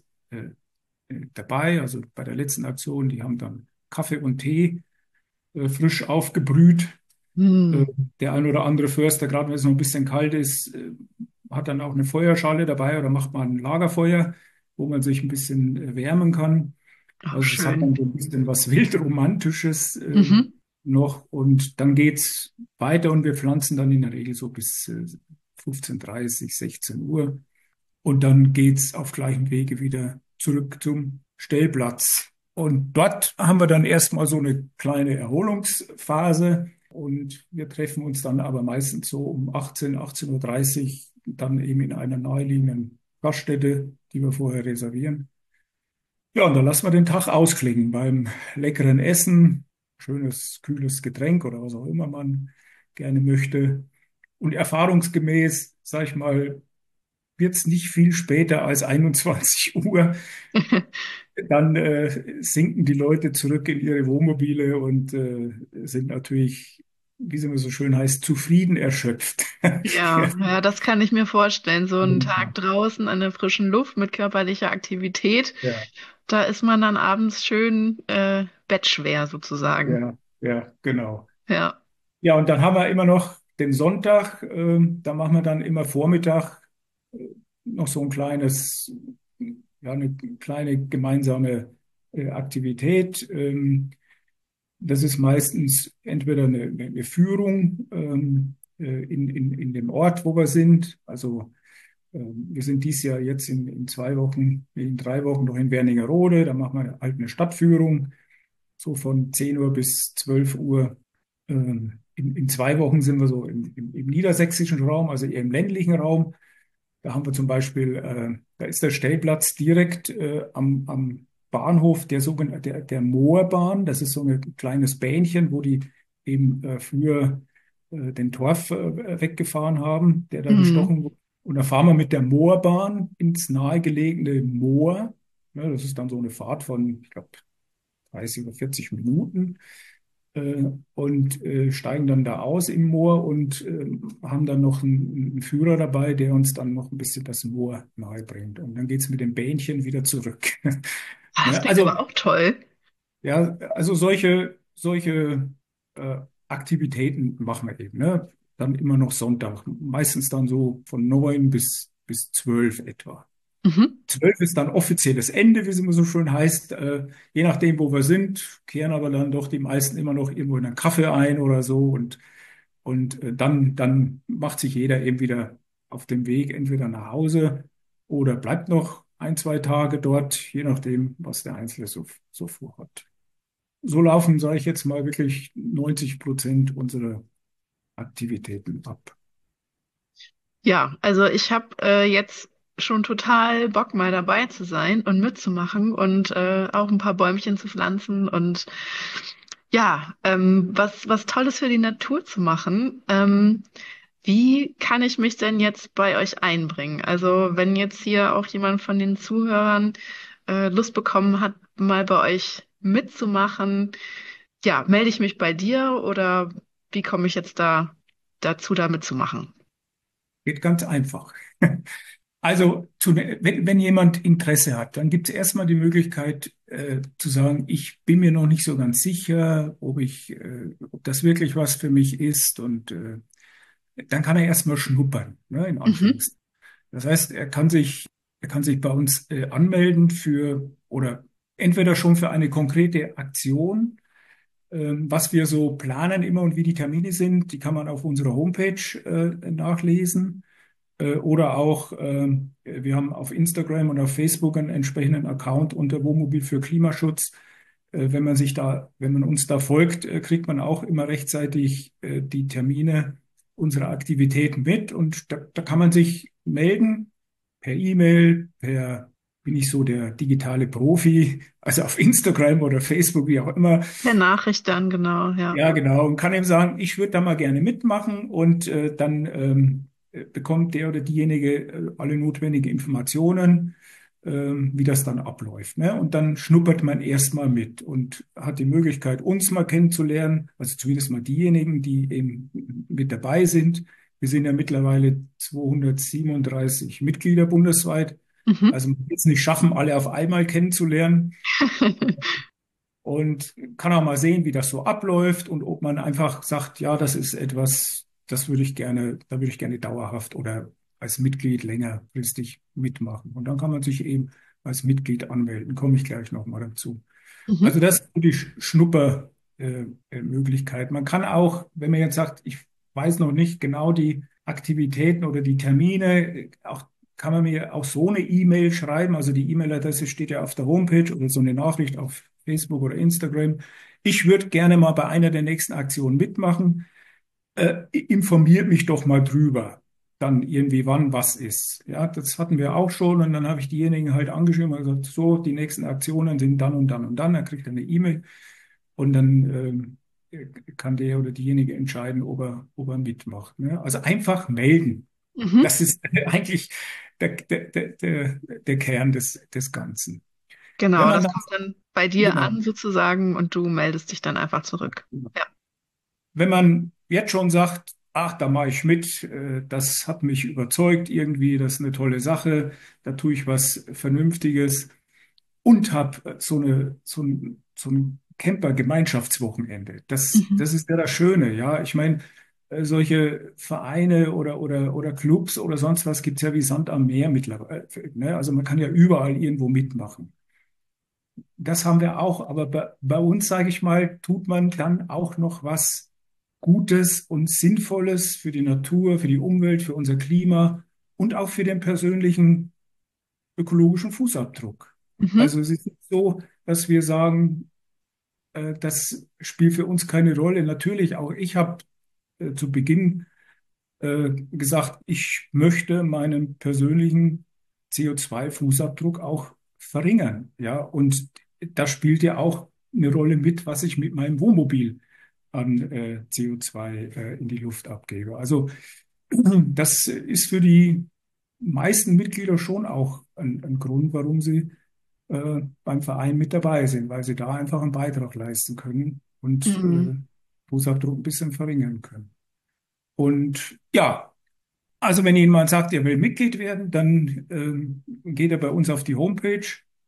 dabei. Also bei der letzten Aktion, die haben dann Kaffee und Tee frisch aufgebrüht. Äh, Mhm. Der ein oder andere Förster, gerade wenn es noch ein bisschen kalt ist, hat dann auch eine Feuerschale dabei oder macht mal ein Lagerfeuer, wo man sich ein bisschen wärmen kann. Auch Also es hat dann schön. so ein bisschen was Wildromantisches Mhm. noch. Und dann geht's weiter und wir pflanzen dann in der Regel so bis 15:30, 16 Uhr. Und dann geht's auf gleichem Wege wieder zurück zum Stellplatz. Und dort haben wir dann erstmal so eine kleine Erholungsphase. Und wir treffen uns dann aber meistens so um 18, 18:30 Uhr dann eben in einer naheliegenden Gaststätte, die wir vorher reservieren. Ja, und dann lassen wir den Tag ausklingen beim leckeren Essen, schönes, kühles Getränk oder was auch immer man gerne möchte. Und erfahrungsgemäß, sag ich mal, wird es nicht viel später als 21 Uhr. Dann sinken die Leute zurück in ihre Wohnmobile und sind natürlich, wie es immer so schön heißt, zufrieden erschöpft. Ja, ja, das kann ich mir vorstellen. So ein Tag draußen an der frischen Luft mit körperlicher Aktivität, Ja, da ist man dann abends schön bettschwer sozusagen. ja, ja, genau. Ja. Ja, und dann haben wir immer noch den Sonntag, da machen wir dann immer Vormittag noch so ein kleines, ja, eine kleine gemeinsame Aktivität. Das ist meistens entweder eine Führung in dem Ort, wo wir sind. Also wir sind dieses Jahr jetzt in 2 Wochen, in 3 Wochen noch in Wernigerode. Da machen wir halt eine Stadtführung, so von 10 Uhr bis 12 Uhr. In 2 Wochen sind wir so im niedersächsischen Raum, also eher im ländlichen Raum. Da haben wir zum Beispiel, da ist der Stellplatz direkt am Bahnhof der Moorbahn. Das ist so ein kleines Bähnchen, wo die eben früher den Torf weggefahren haben, der da Mhm. bestochen wurde. Und da fahren wir mit der Moorbahn ins nahegelegene Moor. Ja, das ist dann so eine Fahrt von, ich glaube, 30 oder 40 Minuten äh, und steigen dann da aus im Moor und haben dann noch einen Führer dabei, der uns dann noch ein bisschen das Moor nahe bringt. Und dann geht's mit dem Bähnchen wieder zurück. Ah, das Ne? klingt aber Also, auch toll. ja, also solche Aktivitäten machen wir eben. Ne? Dann immer noch Sonntag, meistens dann so von 9 bis 12 etwa. Mhm. 12 ist dann offizielles Ende, wie es immer so schön heißt. Je nachdem, wo wir sind, kehren aber dann doch die meisten immer noch irgendwo in einen Kaffee ein oder so. Und dann macht sich jeder eben wieder auf dem Weg entweder nach Hause oder bleibt noch 1, 2 Tage dort, je nachdem, was der Einzelne so vorhat. So laufen, sage ich jetzt mal, wirklich 90% unserer Aktivitäten ab. Ja, also ich habe jetzt schon total Bock, mal dabei zu sein und mitzumachen und auch ein paar Bäumchen zu pflanzen und ja, was Tolles für die Natur zu machen. Wie kann ich mich denn jetzt bei euch einbringen? Also wenn jetzt hier auch jemand von den Zuhörern Lust bekommen hat, mal bei euch mitzumachen, ja, melde ich mich bei dir oder wie komme ich jetzt dazu, da mitzumachen? Geht ganz einfach. Also, wenn jemand Interesse hat, dann gibt es erstmal die Möglichkeit zu sagen, ich bin mir noch nicht so ganz sicher, ob das wirklich was für mich ist. Und dann kann er erstmal schnuppern, ne, in Mhm. Anführungszeichen. Das heißt, er kann sich bei uns anmelden oder entweder schon für eine konkrete Aktion, was wir so planen immer und wie die Termine sind, die kann man auf unserer Homepage nachlesen. Oder auch, wir haben auf Instagram und auf Facebook einen entsprechenden Account unter Wohnmobil für Klimaschutz. Wenn man uns da folgt, kriegt man auch immer rechtzeitig die Termine unserer Aktivitäten mit. Und da kann man sich melden per E-Mail, bin ich so der digitale Profi, also auf Instagram oder Facebook, wie auch immer. Per Nachricht dann, genau, ja. Ja, genau. Und kann ihm sagen, ich würde da mal gerne mitmachen und dann bekommt der oder diejenige alle notwendigen Informationen, wie das dann abläuft. Ne? Und dann schnuppert man erstmal mit und hat die Möglichkeit, uns mal kennenzulernen, also zumindest mal diejenigen, die eben mit dabei sind. Wir sind ja mittlerweile 237 Mitglieder bundesweit. Mhm. Also man wird es nicht schaffen, alle auf einmal kennenzulernen und kann auch mal sehen, wie das so abläuft und ob man einfach sagt, ja, das ist etwas, da würde ich gerne dauerhaft oder als Mitglied längerfristig mitmachen. Und dann kann man sich eben als Mitglied anmelden. Komme ich gleich nochmal dazu. Also Mhm. das ist die Schnuppermöglichkeit. Möglichkeit. Man kann auch, wenn man jetzt sagt, ich weiß noch nicht genau die Aktivitäten oder die Termine, auch kann man mir auch so eine E-Mail schreiben. Also die E-Mail-Adresse steht ja auf der Homepage oder so eine Nachricht auf Facebook oder Instagram. Ich würde gerne mal bei einer der nächsten Aktionen mitmachen. Informiert mich doch mal drüber, dann irgendwie wann was ist. Ja, das hatten wir auch schon und dann habe ich diejenigen halt angeschrieben und gesagt, so, die nächsten Aktionen sind dann und dann und dann. Er kriegt eine E-Mail und dann kann der oder diejenige entscheiden, ob er mitmacht. Ne? Also einfach melden. Mhm. Das ist eigentlich der Kern des Ganzen. Wenn Genau, man das dann, kommt dann bei dir genau. an sozusagen und du meldest dich dann einfach zurück. Ja. Wenn man jetzt schon sagt, ach, da mache ich mit, das hat mich überzeugt irgendwie, das ist eine tolle Sache, da tue ich was Vernünftiges und habe so ein Camper-Gemeinschaftswochenende. Das Mhm. ist ja das Schöne, ja. Ich meine, solche Vereine oder Clubs oder sonst was gibt es ja wie Sand am Meer mittlerweile. Ne? Also man kann ja überall irgendwo mitmachen. Das haben wir auch, aber bei uns, sage ich mal, tut man dann auch noch was Gutes und Sinnvolles für die Natur, für die Umwelt, für unser Klima und auch für den persönlichen ökologischen Fußabdruck. Mhm. Also es ist nicht so, dass wir sagen, das spielt für uns keine Rolle. Natürlich, auch ich habe zu Beginn gesagt, ich möchte meinen persönlichen CO2-Fußabdruck auch verringern. Ja, und da spielt ja auch eine Rolle mit, was ich mit meinem Wohnmobil an CO2 in die Luft abgebe. Also das ist für die meisten Mitglieder schon auch ein Grund, warum sie beim Verein mit dabei sind, weil sie da einfach einen Beitrag leisten können und Mhm. Fußabdruck ein bisschen verringern können. Und ja, also wenn jemand sagt, er will Mitglied werden, dann geht er bei uns auf die Homepage.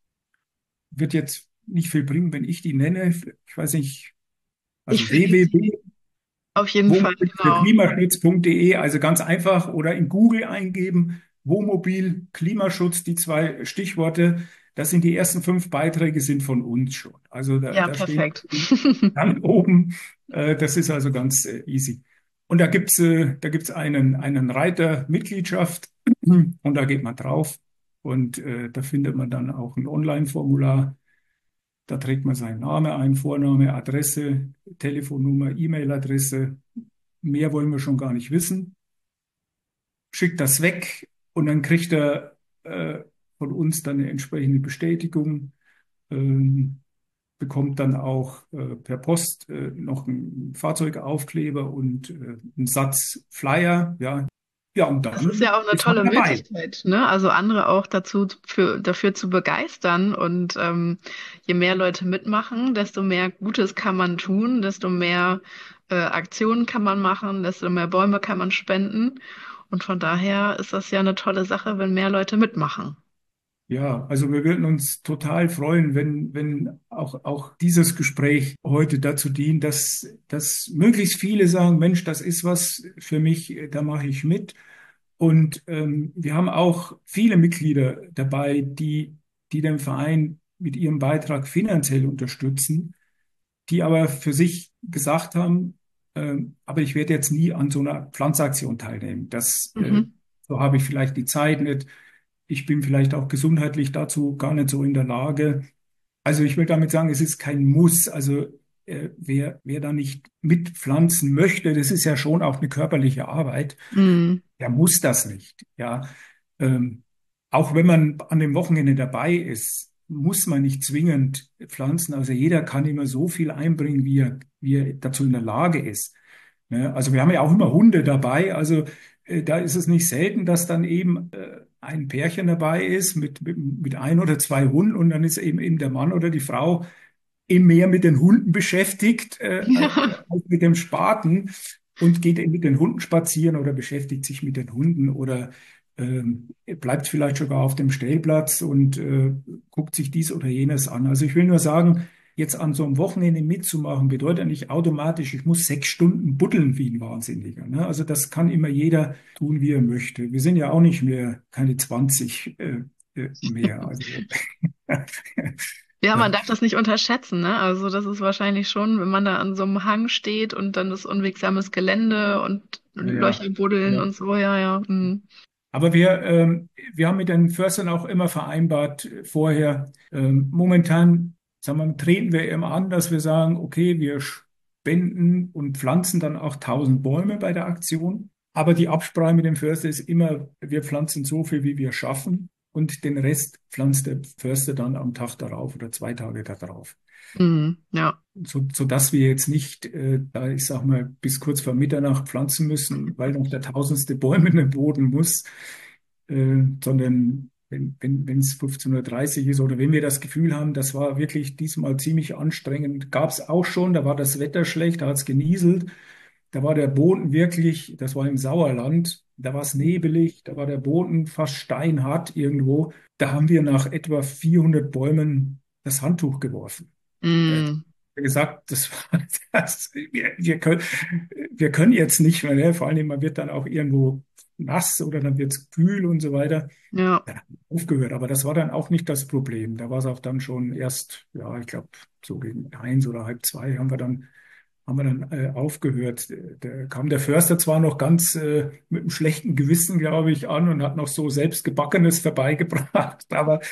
Wird jetzt nicht viel bringen, wenn ich die nenne. Ich weiß nicht, Ich also verlinke sie auf jeden Fall, Wohnmobil für genau. Klimaschutz.de, also ganz einfach oder in Google eingeben, Wohnmobil, Klimaschutz, die zwei Stichworte. Das sind die ersten 5 Beiträge sind von uns schon. Also da, Ja, da stehen perfekt. ganz oben. Das ist also ganz easy. Und da gibt's einen Reiter Mitgliedschaft und da geht man drauf und da findet man dann auch ein Online-Formular. Da trägt man seinen Namen ein, Vorname, Adresse, Telefonnummer, E-Mail-Adresse. Mehr wollen wir schon gar nicht wissen. Schickt das weg und dann kriegt er von uns dann eine entsprechende Bestätigung. Ähm, Bekommt dann auch per Post noch einen Fahrzeugaufkleber und einen Satz Flyer. Ja, ja, und Das ist ja dann auch eine ist man tolle dabei. Möglichkeit, ne? Also andere auch dafür zu begeistern. Und je mehr Leute mitmachen, desto mehr Gutes kann man tun, desto mehr Aktionen kann man machen, desto mehr Bäume kann man spenden. Und von daher ist das ja eine tolle Sache, wenn mehr Leute mitmachen. Ja, also wir würden uns total freuen, wenn auch dieses Gespräch heute dazu dient, dass möglichst viele sagen, Mensch, das ist was für mich, da mache ich mit. Und wir haben auch viele Mitglieder dabei, die den Verein mit ihrem Beitrag finanziell unterstützen, die aber für sich gesagt haben, aber ich werde jetzt nie an so einer Pflanzaktion teilnehmen. Mhm. So habe ich vielleicht die Zeit nicht. Ich bin vielleicht auch gesundheitlich dazu gar nicht so in der Lage. Also ich will damit sagen, es ist kein Muss. Also wer da nicht mitpflanzen möchte, das ist ja schon auch eine körperliche Arbeit. Mhm. Der muss das nicht. Ja, ähm, auch wenn man an dem Wochenende dabei ist, muss man nicht zwingend pflanzen. Also jeder kann immer so viel einbringen, wie er dazu in der Lage ist. Ne? Also wir haben ja auch immer Hunde dabei. Also da ist es nicht selten, dass dann eben ein Pärchen dabei ist mit 1 oder 2 Hunden und dann ist eben der Mann oder die Frau eben mehr mit den Hunden beschäftigt Ja. als mit dem Spaten und geht eben mit den Hunden spazieren oder beschäftigt sich mit den Hunden oder bleibt vielleicht sogar auf dem Stellplatz und guckt sich dies oder jenes an. Also ich will nur sagen, jetzt an so einem Wochenende mitzumachen, bedeutet nicht automatisch, ich muss 6 Stunden buddeln wie ein Wahnsinniger. Ne? Also das kann immer jeder tun, wie er möchte. Wir sind ja auch nicht mehr keine 20 mehr. Also, Ja, man ja, darf das nicht unterschätzen, ne? Also das ist wahrscheinlich schon, wenn man da an so einem Hang steht und dann das unwegsames Gelände und ja, Löcher buddeln ja. und so, ja, ja. Mhm. Aber wir haben mit den Förstern auch immer vereinbart vorher, momentan, sagen wir, treten wir eben an, dass wir sagen, okay, wir spenden und pflanzen dann auch 1.000 Bäume bei der Aktion. Aber die Absprache mit dem Förster ist immer, wir pflanzen so viel, wie wir schaffen. Und den Rest pflanzt der Förster dann am Tag darauf oder 2 Tage darauf. Mhm. Ja. So dass wir jetzt nicht, da ich sag mal, bis kurz vor Mitternacht pflanzen müssen, weil noch der tausendste Bäume in den Boden muss, sondern wenn es 15:30 Uhr ist oder wenn wir das Gefühl haben, das war wirklich diesmal ziemlich anstrengend, gab es auch schon, da war das Wetter schlecht, da hat es genieselt, da war der Boden wirklich, das war im Sauerland, da war es nebelig, da war der Boden fast steinhart irgendwo. Da haben wir nach etwa 400 Bäumen das Handtuch geworfen. Äh, Mhm. gesagt, wir können jetzt nicht mehr, ne? Vor allem man wird dann auch irgendwo nass oder dann wird es kühl und so weiter. Ja. Dann haben wir aufgehört, aber das war dann auch nicht das Problem. Da war es auch dann schon erst, ja, ich glaube, so gegen 1 oder halb 2 haben wir dann aufgehört. Da kam der Förster zwar noch ganz mit einem schlechten Gewissen, glaube ich, an und hat noch so selbstgebackenes vorbeigebracht,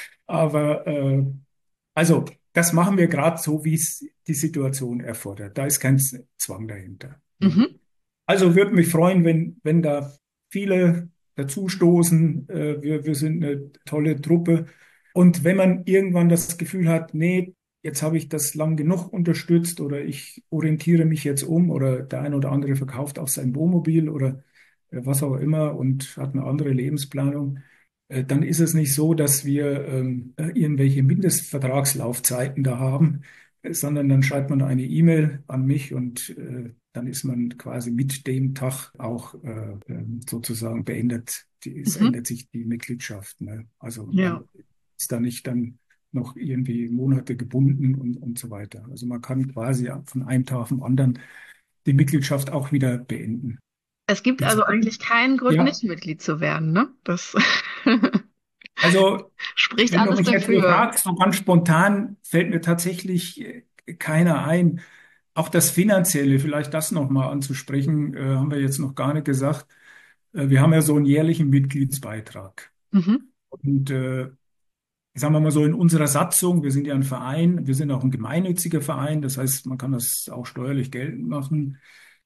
aber also das machen wir gerade so, wie es die Situation erfordert. Da ist kein Zwang dahinter. Ne? Mhm. Also würde mich freuen, wenn da viele dazustoßen. Wir sind eine tolle Truppe. Und wenn man irgendwann das Gefühl hat, nee, jetzt habe ich das lang genug unterstützt oder ich orientiere mich jetzt um oder der eine oder andere verkauft auch sein Wohnmobil oder was auch immer und hat eine andere Lebensplanung, dann ist es nicht so, dass wir irgendwelche Mindestvertragslaufzeiten da haben, sondern dann schreibt man eine E-Mail an mich und dann ist man quasi mit dem Tag auch sozusagen beendet. Es Mhm. ändert sich die Mitgliedschaft. Ne? Also Ja. man ist da nicht dann noch irgendwie Monate gebunden und so weiter. Also man kann quasi von einem Tag auf den anderen die Mitgliedschaft auch wieder beenden. Es gibt also eigentlich Inzwischen, keinen Grund, ja, nicht Mitglied zu werden, ne? Das also spricht wenn du alles mich jetzt so dafür. fragst, so ganz spontan fällt mir tatsächlich keiner ein. Auch das Finanzielle, vielleicht das nochmal anzusprechen, haben wir jetzt noch gar nicht gesagt. Wir haben ja so einen jährlichen Mitgliedsbeitrag. Mhm. Und sagen wir mal so, in unserer Satzung, wir sind ja ein Verein, wir sind auch ein gemeinnütziger Verein, das heißt, man kann das auch steuerlich geltend machen.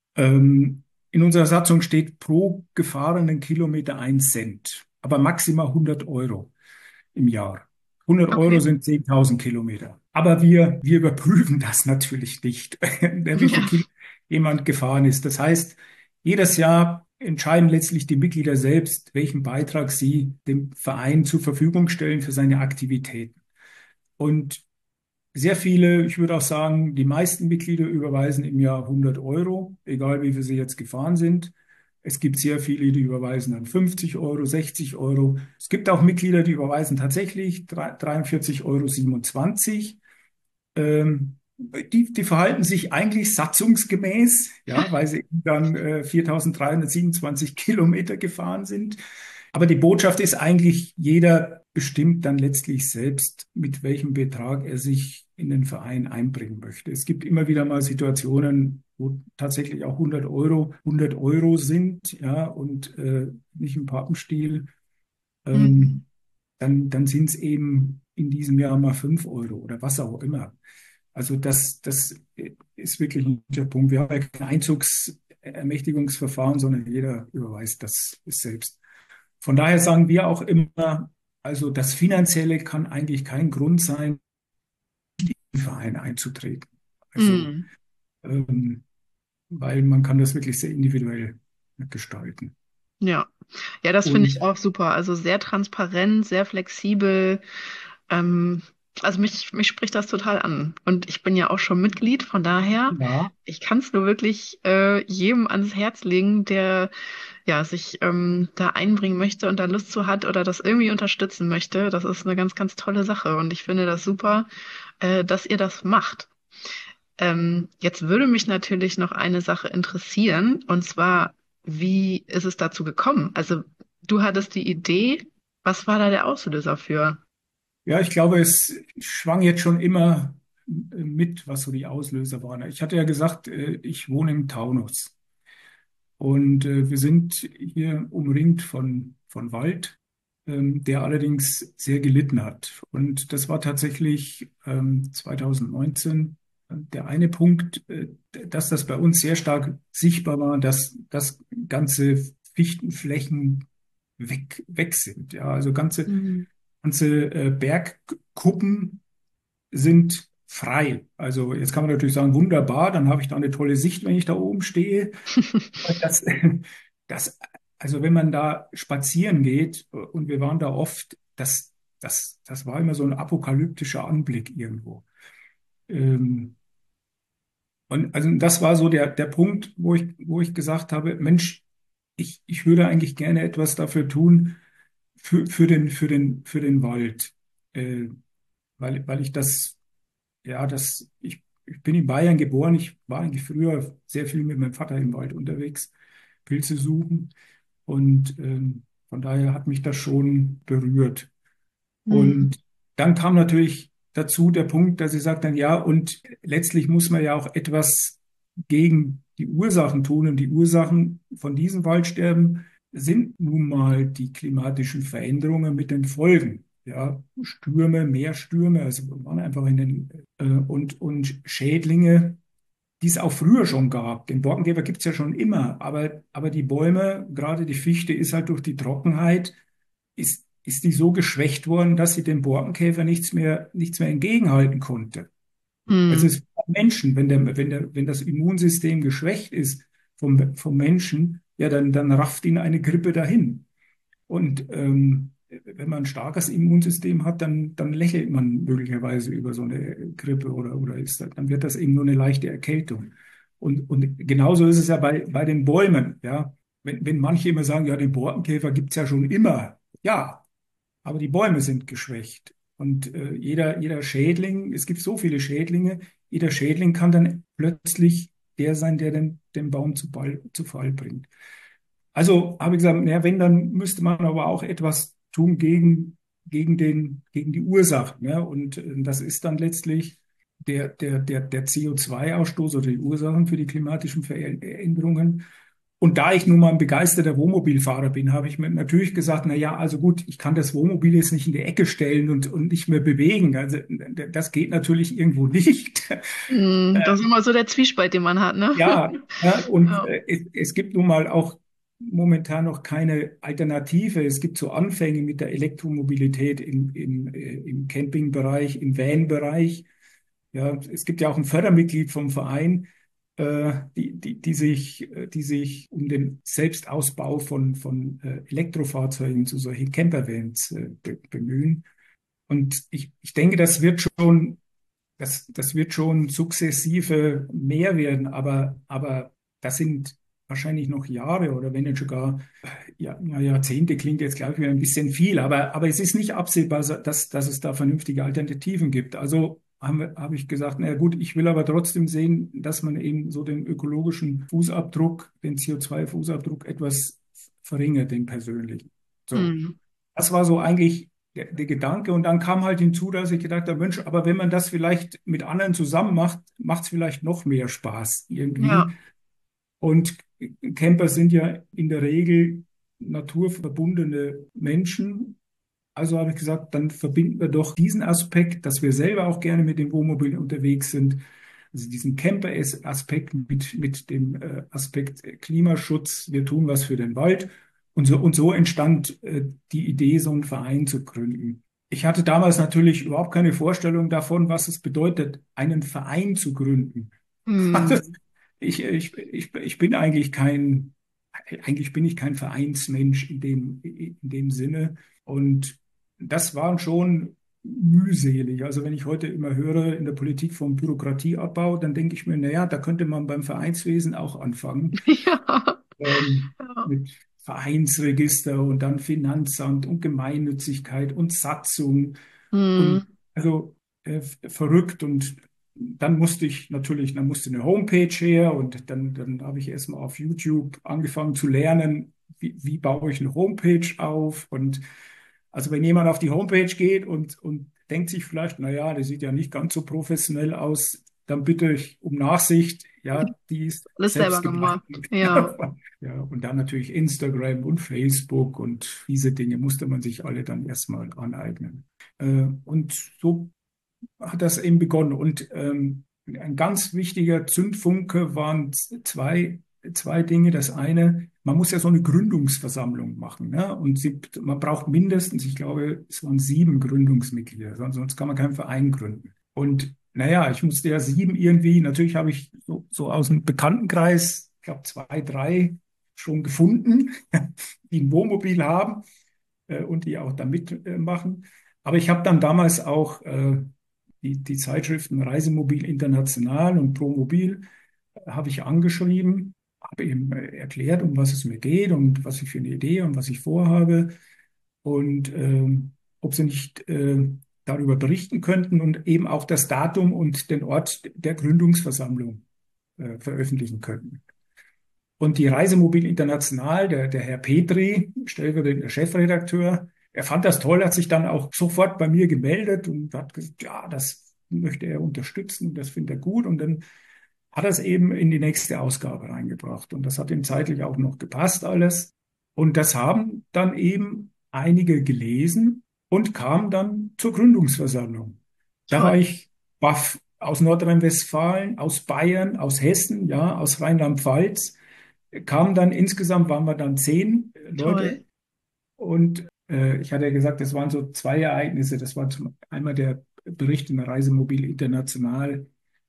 In unserer Satzung steht pro gefahrenen Kilometer 1 Cent, aber maximal 100 € im Jahr. 100 € Okay. sind 10.000 Kilometer. Aber wir überprüfen das natürlich nicht, wie viel Ja. Kilometer jemand gefahren ist. Das heißt, jedes Jahr entscheiden letztlich die Mitglieder selbst, welchen Beitrag sie dem Verein zur Verfügung stellen für seine Aktivitäten. Und sehr viele, ich würde auch sagen, die meisten Mitglieder überweisen im Jahr 100 €, egal wie viel sie jetzt gefahren sind. Es gibt sehr viele, die überweisen dann 50 €, 60 €. Es gibt auch Mitglieder, die überweisen tatsächlich 43,27 €. Die verhalten sich eigentlich satzungsgemäß, ja, weil sie eben dann 4.327 Kilometer gefahren sind. Aber die Botschaft ist eigentlich, jeder bestimmt dann letztlich selbst, mit welchem Betrag er sich in den Verein einbringen möchte. Es gibt immer wieder mal Situationen, wo tatsächlich auch 100 € sind, ja, und nicht im Pappenstiel. Mhm. Ähm, dann sind es eben in diesem Jahr mal 5 € oder was auch immer. Also das ist wirklich ein guter Punkt. Wir haben ja kein Einzugsermächtigungsverfahren, sondern jeder überweist das selbst. Von daher sagen wir auch immer, also das Finanzielle kann eigentlich kein Grund sein, in den Verein einzutreten. Also, Mhm. ähm, weil man kann das wirklich sehr individuell gestalten. Ja. Ja, das finde ich Und auch super. Also sehr transparent, sehr flexibel. Ähm, also mich spricht das total an. Und ich bin ja auch schon Mitglied, von daher, ja, ich kann es nur wirklich jedem ans Herz legen, der ja sich da einbringen möchte und da Lust zu hat oder das irgendwie unterstützen möchte. Das ist eine ganz, ganz tolle Sache. Und ich finde das super, dass ihr das macht. Jetzt würde mich natürlich noch eine Sache interessieren, und zwar, wie ist es dazu gekommen? Also, du hattest die Idee, was war da der Auslöser für? Ja, ich glaube, es schwang jetzt schon immer mit, was so die Auslöser waren. Ich hatte ja gesagt, ich wohne im Taunus und wir sind hier umringt von Wald, der allerdings sehr gelitten hat. Und das war tatsächlich 2019 der eine Punkt, dass das bei uns sehr stark sichtbar war, dass ganze Fichtenflächen weg sind. Ja, also Mhm. ganze Bergkuppen sind frei. Also jetzt kann man natürlich sagen, wunderbar, dann habe ich da eine tolle Sicht, wenn ich da oben stehe. Aber das, also wenn man da spazieren geht, und wir waren da oft, das war immer so ein apokalyptischer Anblick irgendwo. Ähm, und also das war so der Punkt, wo ich gesagt habe, Mensch, ich würde eigentlich gerne etwas dafür tun, für den Wald. Äh, weil ich ich bin in Bayern geboren. Ich war eigentlich früher sehr viel mit meinem Vater im Wald unterwegs, Pilze suchen. Und von daher hat mich das schon berührt. Mhm. Und dann kam natürlich dazu der Punkt, dass ich sagte dann, ja, und letztlich muss man ja auch etwas gegen die Ursachen tun. Und die Ursachen von diesem Waldsterben sind nun mal die klimatischen Veränderungen mit den Folgen. Ja, Stürme, Meerstürme, also wir waren einfach und Schädlinge, die es auch früher schon gab. Den Borkenkäfer gibt es ja schon immer, aber die Bäume, gerade die Fichte, ist halt durch die Trockenheit, ist die so geschwächt worden, dass sie dem Borkenkäfer nichts mehr entgegenhalten konnte. Also es Mhm. ist beim Menschen, wenn das Immunsystem geschwächt ist vom Menschen, ja, dann rafft ihn eine Grippe dahin. Und wenn man ein starkes Immunsystem hat, dann lächelt man möglicherweise über so eine Grippe dann wird das eben nur eine leichte Erkältung. Und genauso ist es ja bei den Bäumen. Ja? Wenn manche immer sagen, ja, den Borkenkäfer gibt's ja schon immer. Ja, aber die Bäume sind geschwächt. Und jeder Schädling, es gibt so viele Schädlinge, jeder Schädling kann dann plötzlich der sein, der den Baum zu Fall bringt. Also habe ich gesagt, ja, wenn, dann müsste man aber auch etwas tun gegen die Ursachen. Ja? Und das ist dann letztlich der CO2-Ausstoß oder die Ursachen für die klimatischen Veränderungen. Und da ich nun mal ein begeisterter Wohnmobilfahrer bin, habe ich mir natürlich gesagt, na ja, also gut, ich kann das Wohnmobil jetzt nicht in die Ecke stellen und nicht mehr bewegen. Also das geht natürlich irgendwo nicht. Mhm. Das ist immer so der Zwiespalt, den man hat, ne? Ja, und Ja. es gibt nun mal auch momentan noch keine Alternative. Es gibt so Anfänge mit der Elektromobilität im Campingbereich, im Van-Bereich. Ja, es gibt ja auch ein Fördermitglied vom Verein, die sich um den Selbstausbau von Elektrofahrzeugen zu solchen Campervans bemühen. Und ich denke, das wird schon sukzessive mehr werden, aber das sind wahrscheinlich noch Jahre oder wenn nicht sogar ja, Jahrzehnte klingt jetzt, glaube ich, wieder ein bisschen viel, aber es ist nicht absehbar, dass es da vernünftige Alternativen gibt. Also habe ich gesagt, na ja, gut, ich will aber trotzdem sehen, dass man eben so den ökologischen Fußabdruck, den CO2-Fußabdruck etwas verringert, den persönlichen. So. Mhm. Das war so eigentlich der Gedanke. Und dann kam halt hinzu, dass ich gedacht habe, Mensch, aber wenn man das vielleicht mit anderen zusammen macht, macht es vielleicht noch mehr Spaß irgendwie. Ja. Und Camper sind ja in der Regel naturverbundene Menschen. Also habe ich gesagt, dann verbinden wir doch diesen Aspekt, dass wir selber auch gerne mit dem Wohnmobil unterwegs sind, also diesen Camper-Aspekt mit dem Aspekt Klimaschutz. Wir tun was für den Wald. Und so entstand die Idee, so einen Verein zu gründen. Ich hatte damals natürlich überhaupt keine Vorstellung davon, was es bedeutet, einen Verein zu gründen. Also Mhm. ich bin eigentlich bin ich kein Vereinsmensch in dem Sinne. Und das war schon mühselig. Also wenn ich heute immer höre in der Politik vom Bürokratieabbau, dann denke ich mir, naja, da könnte man beim Vereinswesen auch anfangen. Ja. Ja. Mit Vereinsregister und dann Finanzamt und Gemeinnützigkeit und Satzung und Mhm. also verrückt. dann musste eine Homepage her und dann habe ich erstmal auf YouTube angefangen zu lernen, wie baue ich eine Homepage auf. Und also wenn jemand auf die Homepage geht und denkt sich vielleicht, naja, das sieht ja nicht ganz so professionell aus, dann bitte ich um Nachsicht. Ja, die ist Alles selbst selber gemacht. gemacht. Ja, Ja, und dann natürlich Instagram und Facebook und diese Dinge musste man sich alle dann erstmal aneignen. Und so hat das eben begonnen. Und ein ganz wichtiger Zündfunke waren zwei Dinge. Das eine, man muss ja so eine Gründungsversammlung machen. Ne? Und man braucht mindestens, ich glaube, es waren 7 Gründungsmitglieder, sonst kann man keinen Verein gründen. Und naja, ich musste ja 7 irgendwie, natürlich habe ich so aus dem Bekanntenkreis, ich glaube 2, 3 schon gefunden, die ein Wohnmobil haben und die auch da mitmachen. Aber ich habe dann damals auch die Zeitschriften Reisemobil International und Promobil habe ich angeschrieben, habe eben erklärt, um was es mir geht und was ich für eine Idee und was ich vorhabe und ob sie nicht darüber berichten könnten und eben auch das Datum und den Ort der Gründungsversammlung veröffentlichen könnten. Und die Reisemobil International, der Herr Petri, stellvertretender Chefredakteur, er fand das toll, hat sich dann auch sofort bei mir gemeldet und hat gesagt, ja, das möchte er unterstützen, das findet er gut. Und dann hat er es eben in die nächste Ausgabe reingebracht. Und das hat ihm zeitlich auch noch gepasst alles. Und das haben dann eben einige gelesen und kamen dann zur Gründungsversammlung. Da war toll. ich baff aus Nordrhein-Westfalen, aus Bayern, aus Hessen, ja, aus Rheinland-Pfalz kamen dann insgesamt, waren wir dann 10 Toll. Leute und ich hatte ja gesagt, das waren so 2 Ereignisse. Das war einmal der Bericht in der Reisemobil International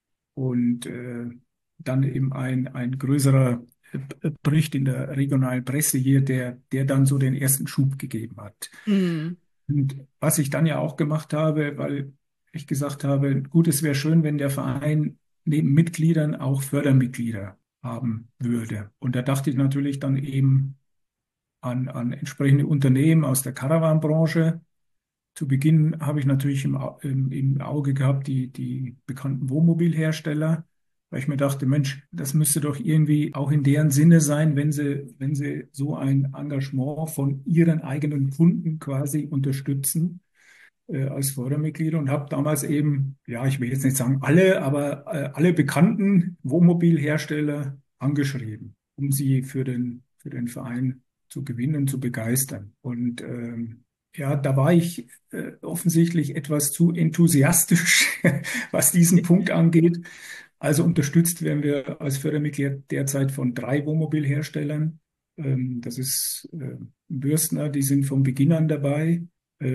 und dann eben ein größerer Bericht in der regionalen Presse hier, der dann so den ersten Schub gegeben hat. Hm. Und was ich dann ja auch gemacht habe, weil ich gesagt habe, gut, es wäre schön, wenn der Verein neben Mitgliedern auch Fördermitglieder haben würde. Und da dachte ich natürlich dann eben an entsprechende Unternehmen aus der Caravan-Branche. Zu Beginn habe ich natürlich im Auge gehabt die bekannten Wohnmobilhersteller, weil ich mir dachte, Mensch, das müsste doch irgendwie auch in deren Sinne sein, wenn sie so ein Engagement von ihren eigenen Kunden quasi unterstützen als Fördermitglieder und habe damals eben, ja, ich will jetzt nicht sagen alle, aber alle bekannten Wohnmobilhersteller angeschrieben, um sie für den Verein zu gewinnen, zu begeistern. Und ja, da war ich offensichtlich etwas zu enthusiastisch, was diesen Punkt angeht. Also unterstützt werden wir als Fördermitglied derzeit von 3 Wohnmobilherstellern. Das ist Bürstner, die sind von Beginn an dabei.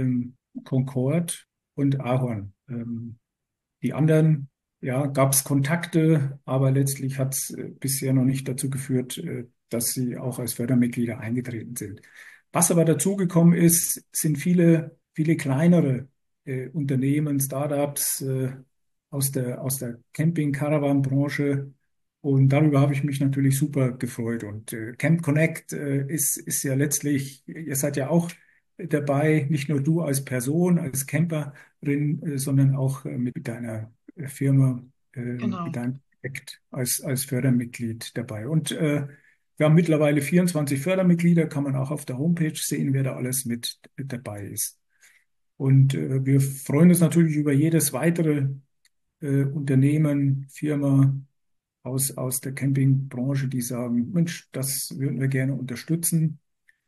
Concorde und Ahorn. Die anderen, ja, gab es Kontakte, aber letztlich hat es bisher noch nicht dazu geführt, dass sie auch als Fördermitglieder eingetreten sind. Was aber dazugekommen ist, sind viele, viele kleinere Unternehmen, Startups aus der Camping-Caravan-Branche. Und darüber habe ich mich natürlich super gefreut. Und Camp Connect ist ja letztlich, ihr seid ja auch dabei, nicht nur du als Person, als Camperin, sondern auch mit deiner Firma, mit Genau. deinem Projekt als Fördermitglied dabei. Und wir haben mittlerweile 24 Fördermitglieder, kann man auch auf der Homepage sehen, wer da alles mit dabei ist. Und wir freuen uns natürlich über jedes weitere Unternehmen, Firma aus der Campingbranche, die sagen, Mensch, das würden wir gerne unterstützen.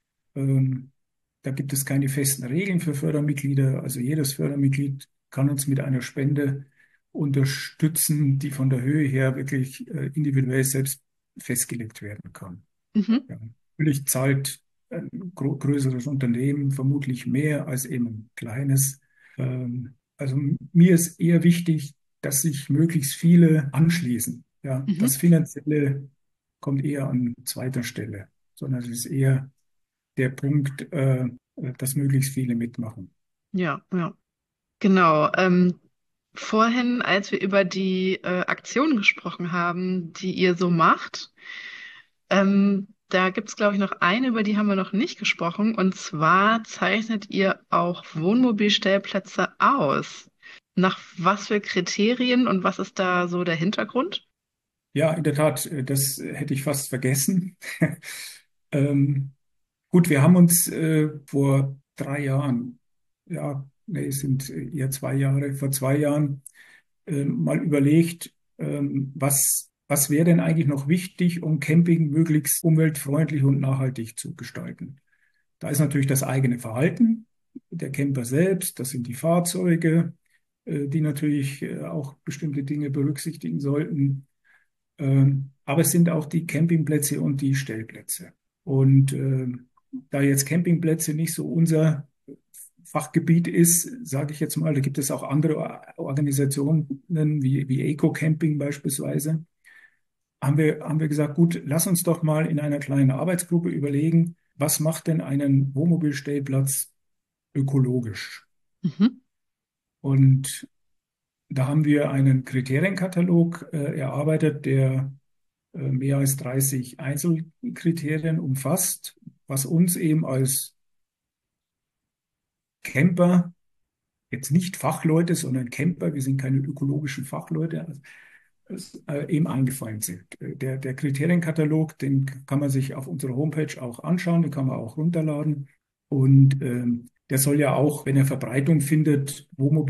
Ähm, Da gibt es keine festen Regeln für Fördermitglieder. Also jedes Fördermitglied kann uns mit einer Spende unterstützen, die von der Höhe her wirklich individuell selbst festgelegt werden kann. Mhm. Ja. Natürlich zahlt ein größeres Unternehmen vermutlich mehr als eben ein kleines. Also mir ist eher wichtig, dass sich möglichst viele anschließen. Ja, Mhm. das Finanzielle kommt eher an zweiter Stelle, sondern es ist eher der Punkt, dass möglichst viele mitmachen. Ja, ja. Genau. Vorhin, als wir über die Aktion gesprochen haben, die ihr so macht, da gibt es, glaube ich, noch eine, über die haben wir noch nicht gesprochen. Und zwar zeichnet ihr auch Wohnmobilstellplätze aus. Nach was für Kriterien und was ist da so der Hintergrund? Ja, in der Tat, das hätte ich fast vergessen. Ähm, gut, wir haben uns vor 3 Jahren, ja, nee, es sind eher 2 Jahre, vor 2 Jahren mal überlegt, was wäre denn eigentlich noch wichtig, um Camping möglichst umweltfreundlich und nachhaltig zu gestalten. Da ist natürlich das eigene Verhalten, der Camper selbst, das sind die Fahrzeuge, die natürlich auch bestimmte Dinge berücksichtigen sollten. Aber es sind auch die Campingplätze und die Stellplätze. Und da jetzt Campingplätze nicht so unser Fachgebiet ist, sage ich jetzt mal, da gibt es auch andere Organisationen wie Eco-Camping beispielsweise, haben wir gesagt, gut, lass uns doch mal in einer kleinen Arbeitsgruppe überlegen, was macht denn einen Wohnmobilstellplatz ökologisch? Mhm. Und da haben wir einen Kriterienkatalog erarbeitet, der mehr als 30 Einzelkriterien umfasst, was uns eben als Camper, jetzt nicht Fachleute, sondern Camper, wir sind keine ökologischen Fachleute, eben eingefallen sind. Der Kriterienkatalog, den kann man sich auf unserer Homepage auch anschauen, den kann man auch runterladen. Und der soll ja auch, wenn er Verbreitung findet,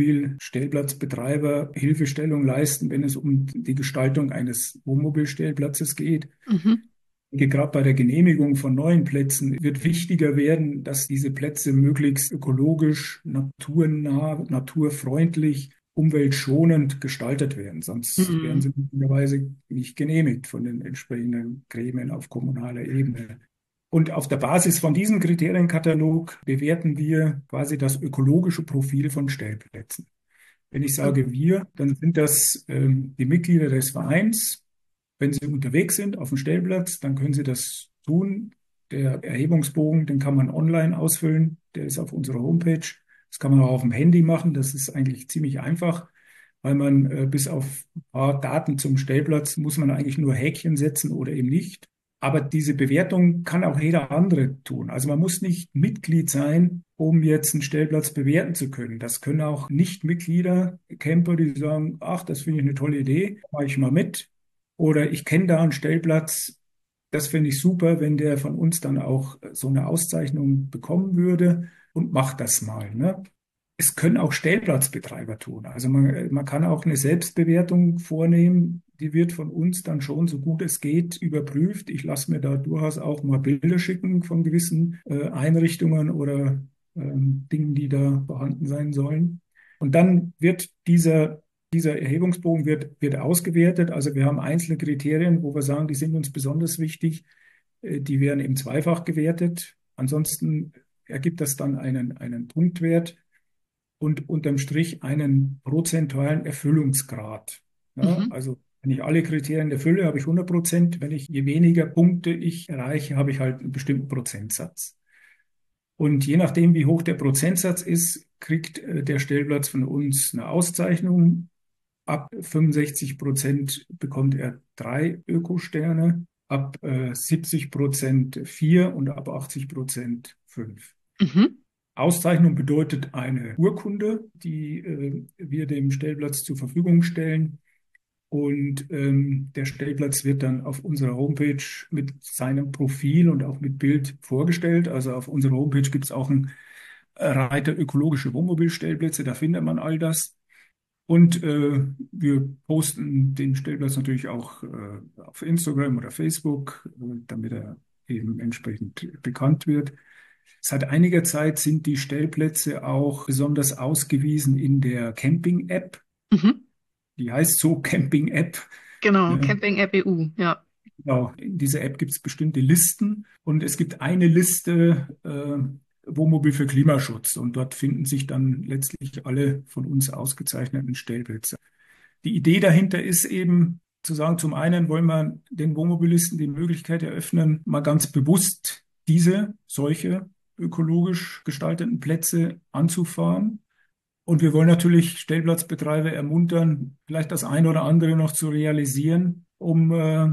Wohnmobilstellplatzbetreiber Hilfestellung leisten, wenn es um die Gestaltung eines Wohnmobilstellplatzes geht. Mhm. Gerade bei der Genehmigung von neuen Plätzen wird wichtiger werden, dass diese Plätze möglichst ökologisch, naturnah, naturfreundlich, umweltschonend gestaltet werden. Sonst werden Mhm. sie möglicherweise nicht genehmigt von den entsprechenden Gremien auf kommunaler Ebene. Und auf der Basis von diesem Kriterienkatalog bewerten wir quasi das ökologische Profil von Stellplätzen. Wenn ich sage wir, dann sind das die Mitglieder des Vereins. Wenn Sie unterwegs sind auf dem Stellplatz, dann können Sie das tun. Der Erhebungsbogen, den kann man online ausfüllen. Der ist auf unserer Homepage. Das kann man auch auf dem Handy machen. Das ist eigentlich ziemlich einfach, weil man bis auf ein paar Daten zum Stellplatz muss man eigentlich nur Häkchen setzen oder eben nicht. Aber diese Bewertung kann auch jeder andere tun. Also man muss nicht Mitglied sein, um jetzt einen Stellplatz bewerten zu können. Das können auch Nichtmitglieder, Camper, die sagen, ach, das finde ich eine tolle Idee, mache ich mal mit. Oder ich kenne da einen Stellplatz, das finde ich super, wenn der von uns dann auch so eine Auszeichnung bekommen würde und macht das mal. Ne? Es können auch Stellplatzbetreiber tun. Also man kann auch eine Selbstbewertung vornehmen. Die wird von uns dann schon, so gut es geht, überprüft. Ich lasse mir da durchaus auch mal Bilder schicken von gewissen Einrichtungen oder Dingen, die da vorhanden sein sollen. Und dann wird dieser Erhebungsbogen wird ausgewertet. Also wir haben einzelne Kriterien, wo wir sagen, die sind uns besonders wichtig. Die werden eben zweifach gewertet. Ansonsten ergibt das dann einen Punktwert und unterm Strich einen prozentualen Erfüllungsgrad. Ja, Mhm. also wenn ich alle Kriterien erfülle, habe ich 100%. Wenn ich, je weniger Punkte ich erreiche, habe ich halt einen bestimmten Prozentsatz. Und je nachdem, wie hoch der Prozentsatz ist, kriegt der Stellplatz von uns eine Auszeichnung. Ab 65% bekommt er 3 Ökosterne, ab 70% 4 und ab 80% 5. Mhm. Auszeichnung bedeutet eine Urkunde, die wir dem Stellplatz zur Verfügung stellen. Und der Stellplatz wird dann auf unserer Homepage mit seinem Profil und auch mit Bild vorgestellt. Also auf unserer Homepage gibt es auch einen Reiter ökologische Wohnmobilstellplätze, da findet man all das. Und wir posten den Stellplatz natürlich auch auf Instagram oder Facebook, damit er eben entsprechend bekannt wird. Seit einiger Zeit sind die Stellplätze auch besonders ausgewiesen in der Camping-App. Mhm. Die heißt so Camping-App. Genau, Ne? Camping App EU, ja. Genau. In dieser App gibt es bestimmte Listen und es gibt eine Liste Wohnmobil für Klimaschutz und dort finden sich dann letztlich alle von uns ausgezeichneten Stellplätze. Die Idee dahinter ist eben zu sagen, zum einen wollen wir den Wohnmobilisten die Möglichkeit eröffnen, mal ganz bewusst solche ökologisch gestalteten Plätze anzufahren. Und wir wollen natürlich Stellplatzbetreiber ermuntern, vielleicht das eine oder andere noch zu realisieren, um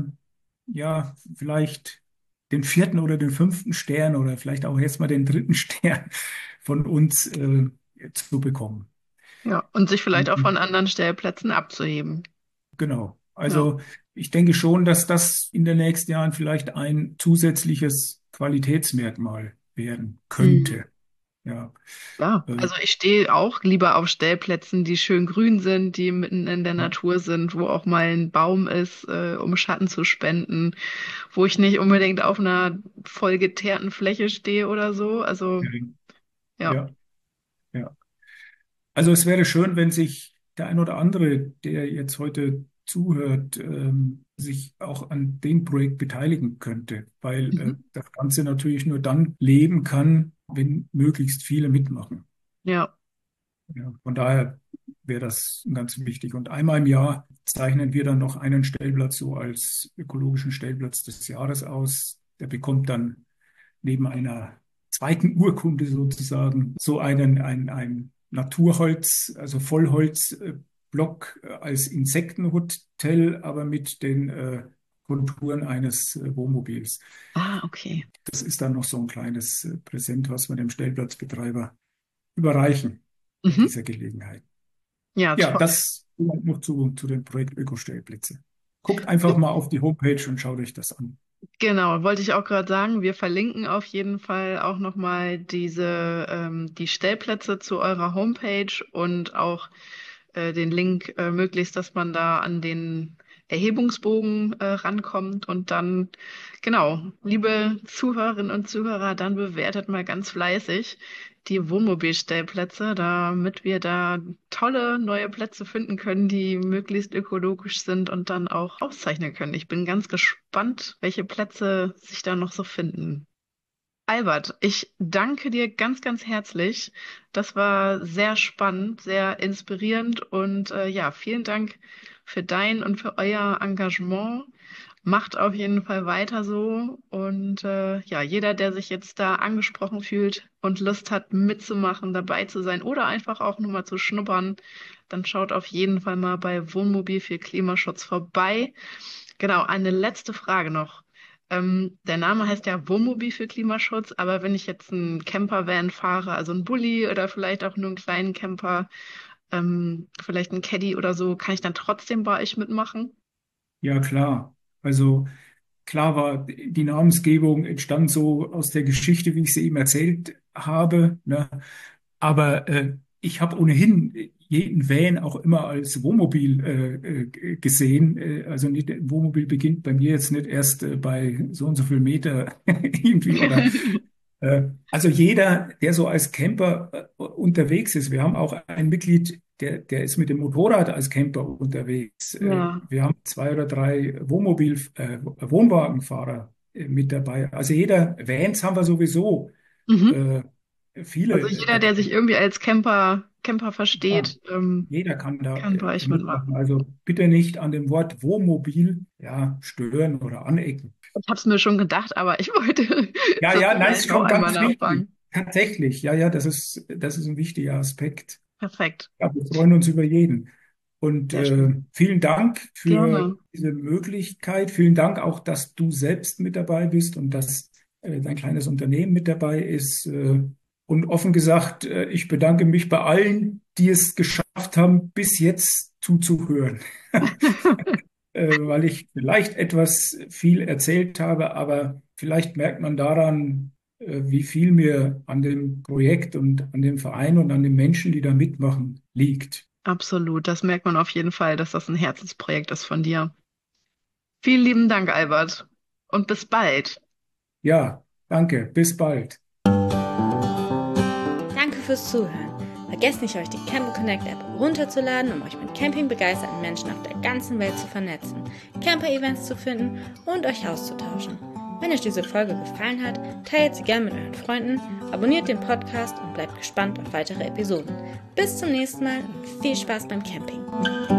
ja vielleicht den vierten oder den fünften Stern oder vielleicht auch jetzt mal den dritten Stern von uns zu bekommen. Ja, und sich vielleicht auch von Und anderen Stellplätzen abzuheben. genau. Ja. Also ich denke schon, dass das in den nächsten Jahren vielleicht ein zusätzliches Qualitätsmerkmal werden Mhm. könnte. Ja, Ja, äh, also ich stehe auch lieber auf Stellplätzen, die schön grün sind, die mitten in der ja, Natur sind, wo auch mal ein Baum ist, um Schatten zu spenden, wo ich nicht unbedingt auf einer voll geteerten Fläche stehe oder so. Also ja. ja, ja. Also es wäre schön, wenn sich der ein oder andere, der jetzt heute zuhört, sich auch an dem Projekt beteiligen könnte, weil Mhm. das Ganze natürlich nur dann leben kann, wenn möglichst viele mitmachen. Ja. Ja, von daher wäre das ganz wichtig. Und einmal im Jahr zeichnen wir dann noch einen Stellplatz so als ökologischen Stellplatz des Jahres aus. Der bekommt dann neben einer zweiten Urkunde sozusagen so ein Naturholz, also Vollholzblock als Insektenhotel, aber mit den Konturen eines Wohnmobils. Ah, okay. Das ist dann noch so ein kleines Präsent, was wir dem Stellplatzbetreiber überreichen bei Mhm. dieser Gelegenheit. Ja, Ja, toll. das noch zu dem Projekt Ökostellplätze. Guckt einfach mal auf die Homepage und schaut euch das an. Genau, wollte ich auch gerade sagen, wir verlinken auf jeden Fall auch nochmal die Stellplätze zu eurer Homepage und auch den Link möglichst, dass man da an den Erhebungsbogen rankommt und dann, genau, liebe Zuhörerinnen und Zuhörer, dann bewertet mal ganz fleißig die Wohnmobilstellplätze, damit wir da tolle neue Plätze finden können, die möglichst ökologisch sind und dann auch auszeichnen können. Ich bin ganz gespannt, welche Plätze sich da noch so finden. Albert, ich danke dir ganz, ganz herzlich. Das war sehr spannend, sehr inspirierend und ja, vielen Dank für dein und für euer Engagement. Macht auf jeden Fall weiter so und ja, jeder, der sich jetzt da angesprochen fühlt und Lust hat, mitzumachen, dabei zu sein oder einfach auch nur mal zu schnuppern, dann schaut auf jeden Fall mal bei Wohnmobil für Klimaschutz vorbei. Genau, eine letzte Frage noch. Der Name heißt ja Wohnmobil für Klimaschutz, aber wenn ich jetzt einen Campervan fahre, also einen Bulli oder vielleicht auch nur einen kleinen Camper, vielleicht einen Caddy oder so, kann ich dann trotzdem bei euch mitmachen? Ja, klar. Also klar war, die Namensgebung entstand so aus der Geschichte, wie ich sie eben erzählt habe. Ne? Aber ich habe ohnehin jeden Van auch immer als Wohnmobil gesehen. Also nicht, Wohnmobil beginnt bei mir jetzt nicht erst bei so und so viel Meter irgendwie oder also jeder, der so als Camper unterwegs ist. Wir haben auch ein Mitglied, der ist mit dem Motorrad als Camper unterwegs. Ja. Wir haben zwei oder drei Wohnwagenfahrer mit dabei. Also jeder, Vans haben wir sowieso Mhm. äh, Also viele jeder, der sich dabei. irgendwie als Camper Ja, versteht, jeder kann da kann bei euch mitmachen. mitmachen. Also bitte nicht an dem Wort Wohnmobil ja, stören oder anecken. Ich habe es mir schon gedacht, aber ich wollte Ja, ja, nein, ist sozusagen noch schon einmal ganz wichtig. nachfragen. Tatsächlich, ja, ja, das ist ein wichtiger Aspekt. Perfekt. Ja, wir freuen uns über jeden. Und Sehr schön. vielen Dank für Gerne. diese Möglichkeit. Vielen Dank auch, dass du selbst mit dabei bist und dass dein kleines Unternehmen mit dabei ist. Und offen gesagt, ich bedanke mich bei allen, die es geschafft haben, bis jetzt zuzuhören. Weil ich vielleicht etwas viel erzählt habe, aber vielleicht merkt man daran, wie viel mir an dem Projekt und an dem Verein und an den Menschen, die da mitmachen, liegt. Absolut. Das merkt man auf jeden Fall, dass das ein Herzensprojekt ist von dir. Vielen lieben Dank, Albert. Und bis bald. Ja, danke. Bis bald. Danke fürs Zuhören. Vergesst nicht, euch die Camper Connect App runterzuladen, um euch mit campingbegeisterten Menschen auf der ganzen Welt zu vernetzen, Camper-Events zu finden und euch auszutauschen. Wenn euch diese Folge gefallen hat, teilt sie gerne mit euren Freunden, abonniert den Podcast und bleibt gespannt auf weitere Episoden. Bis zum nächsten Mal und viel Spaß beim Camping.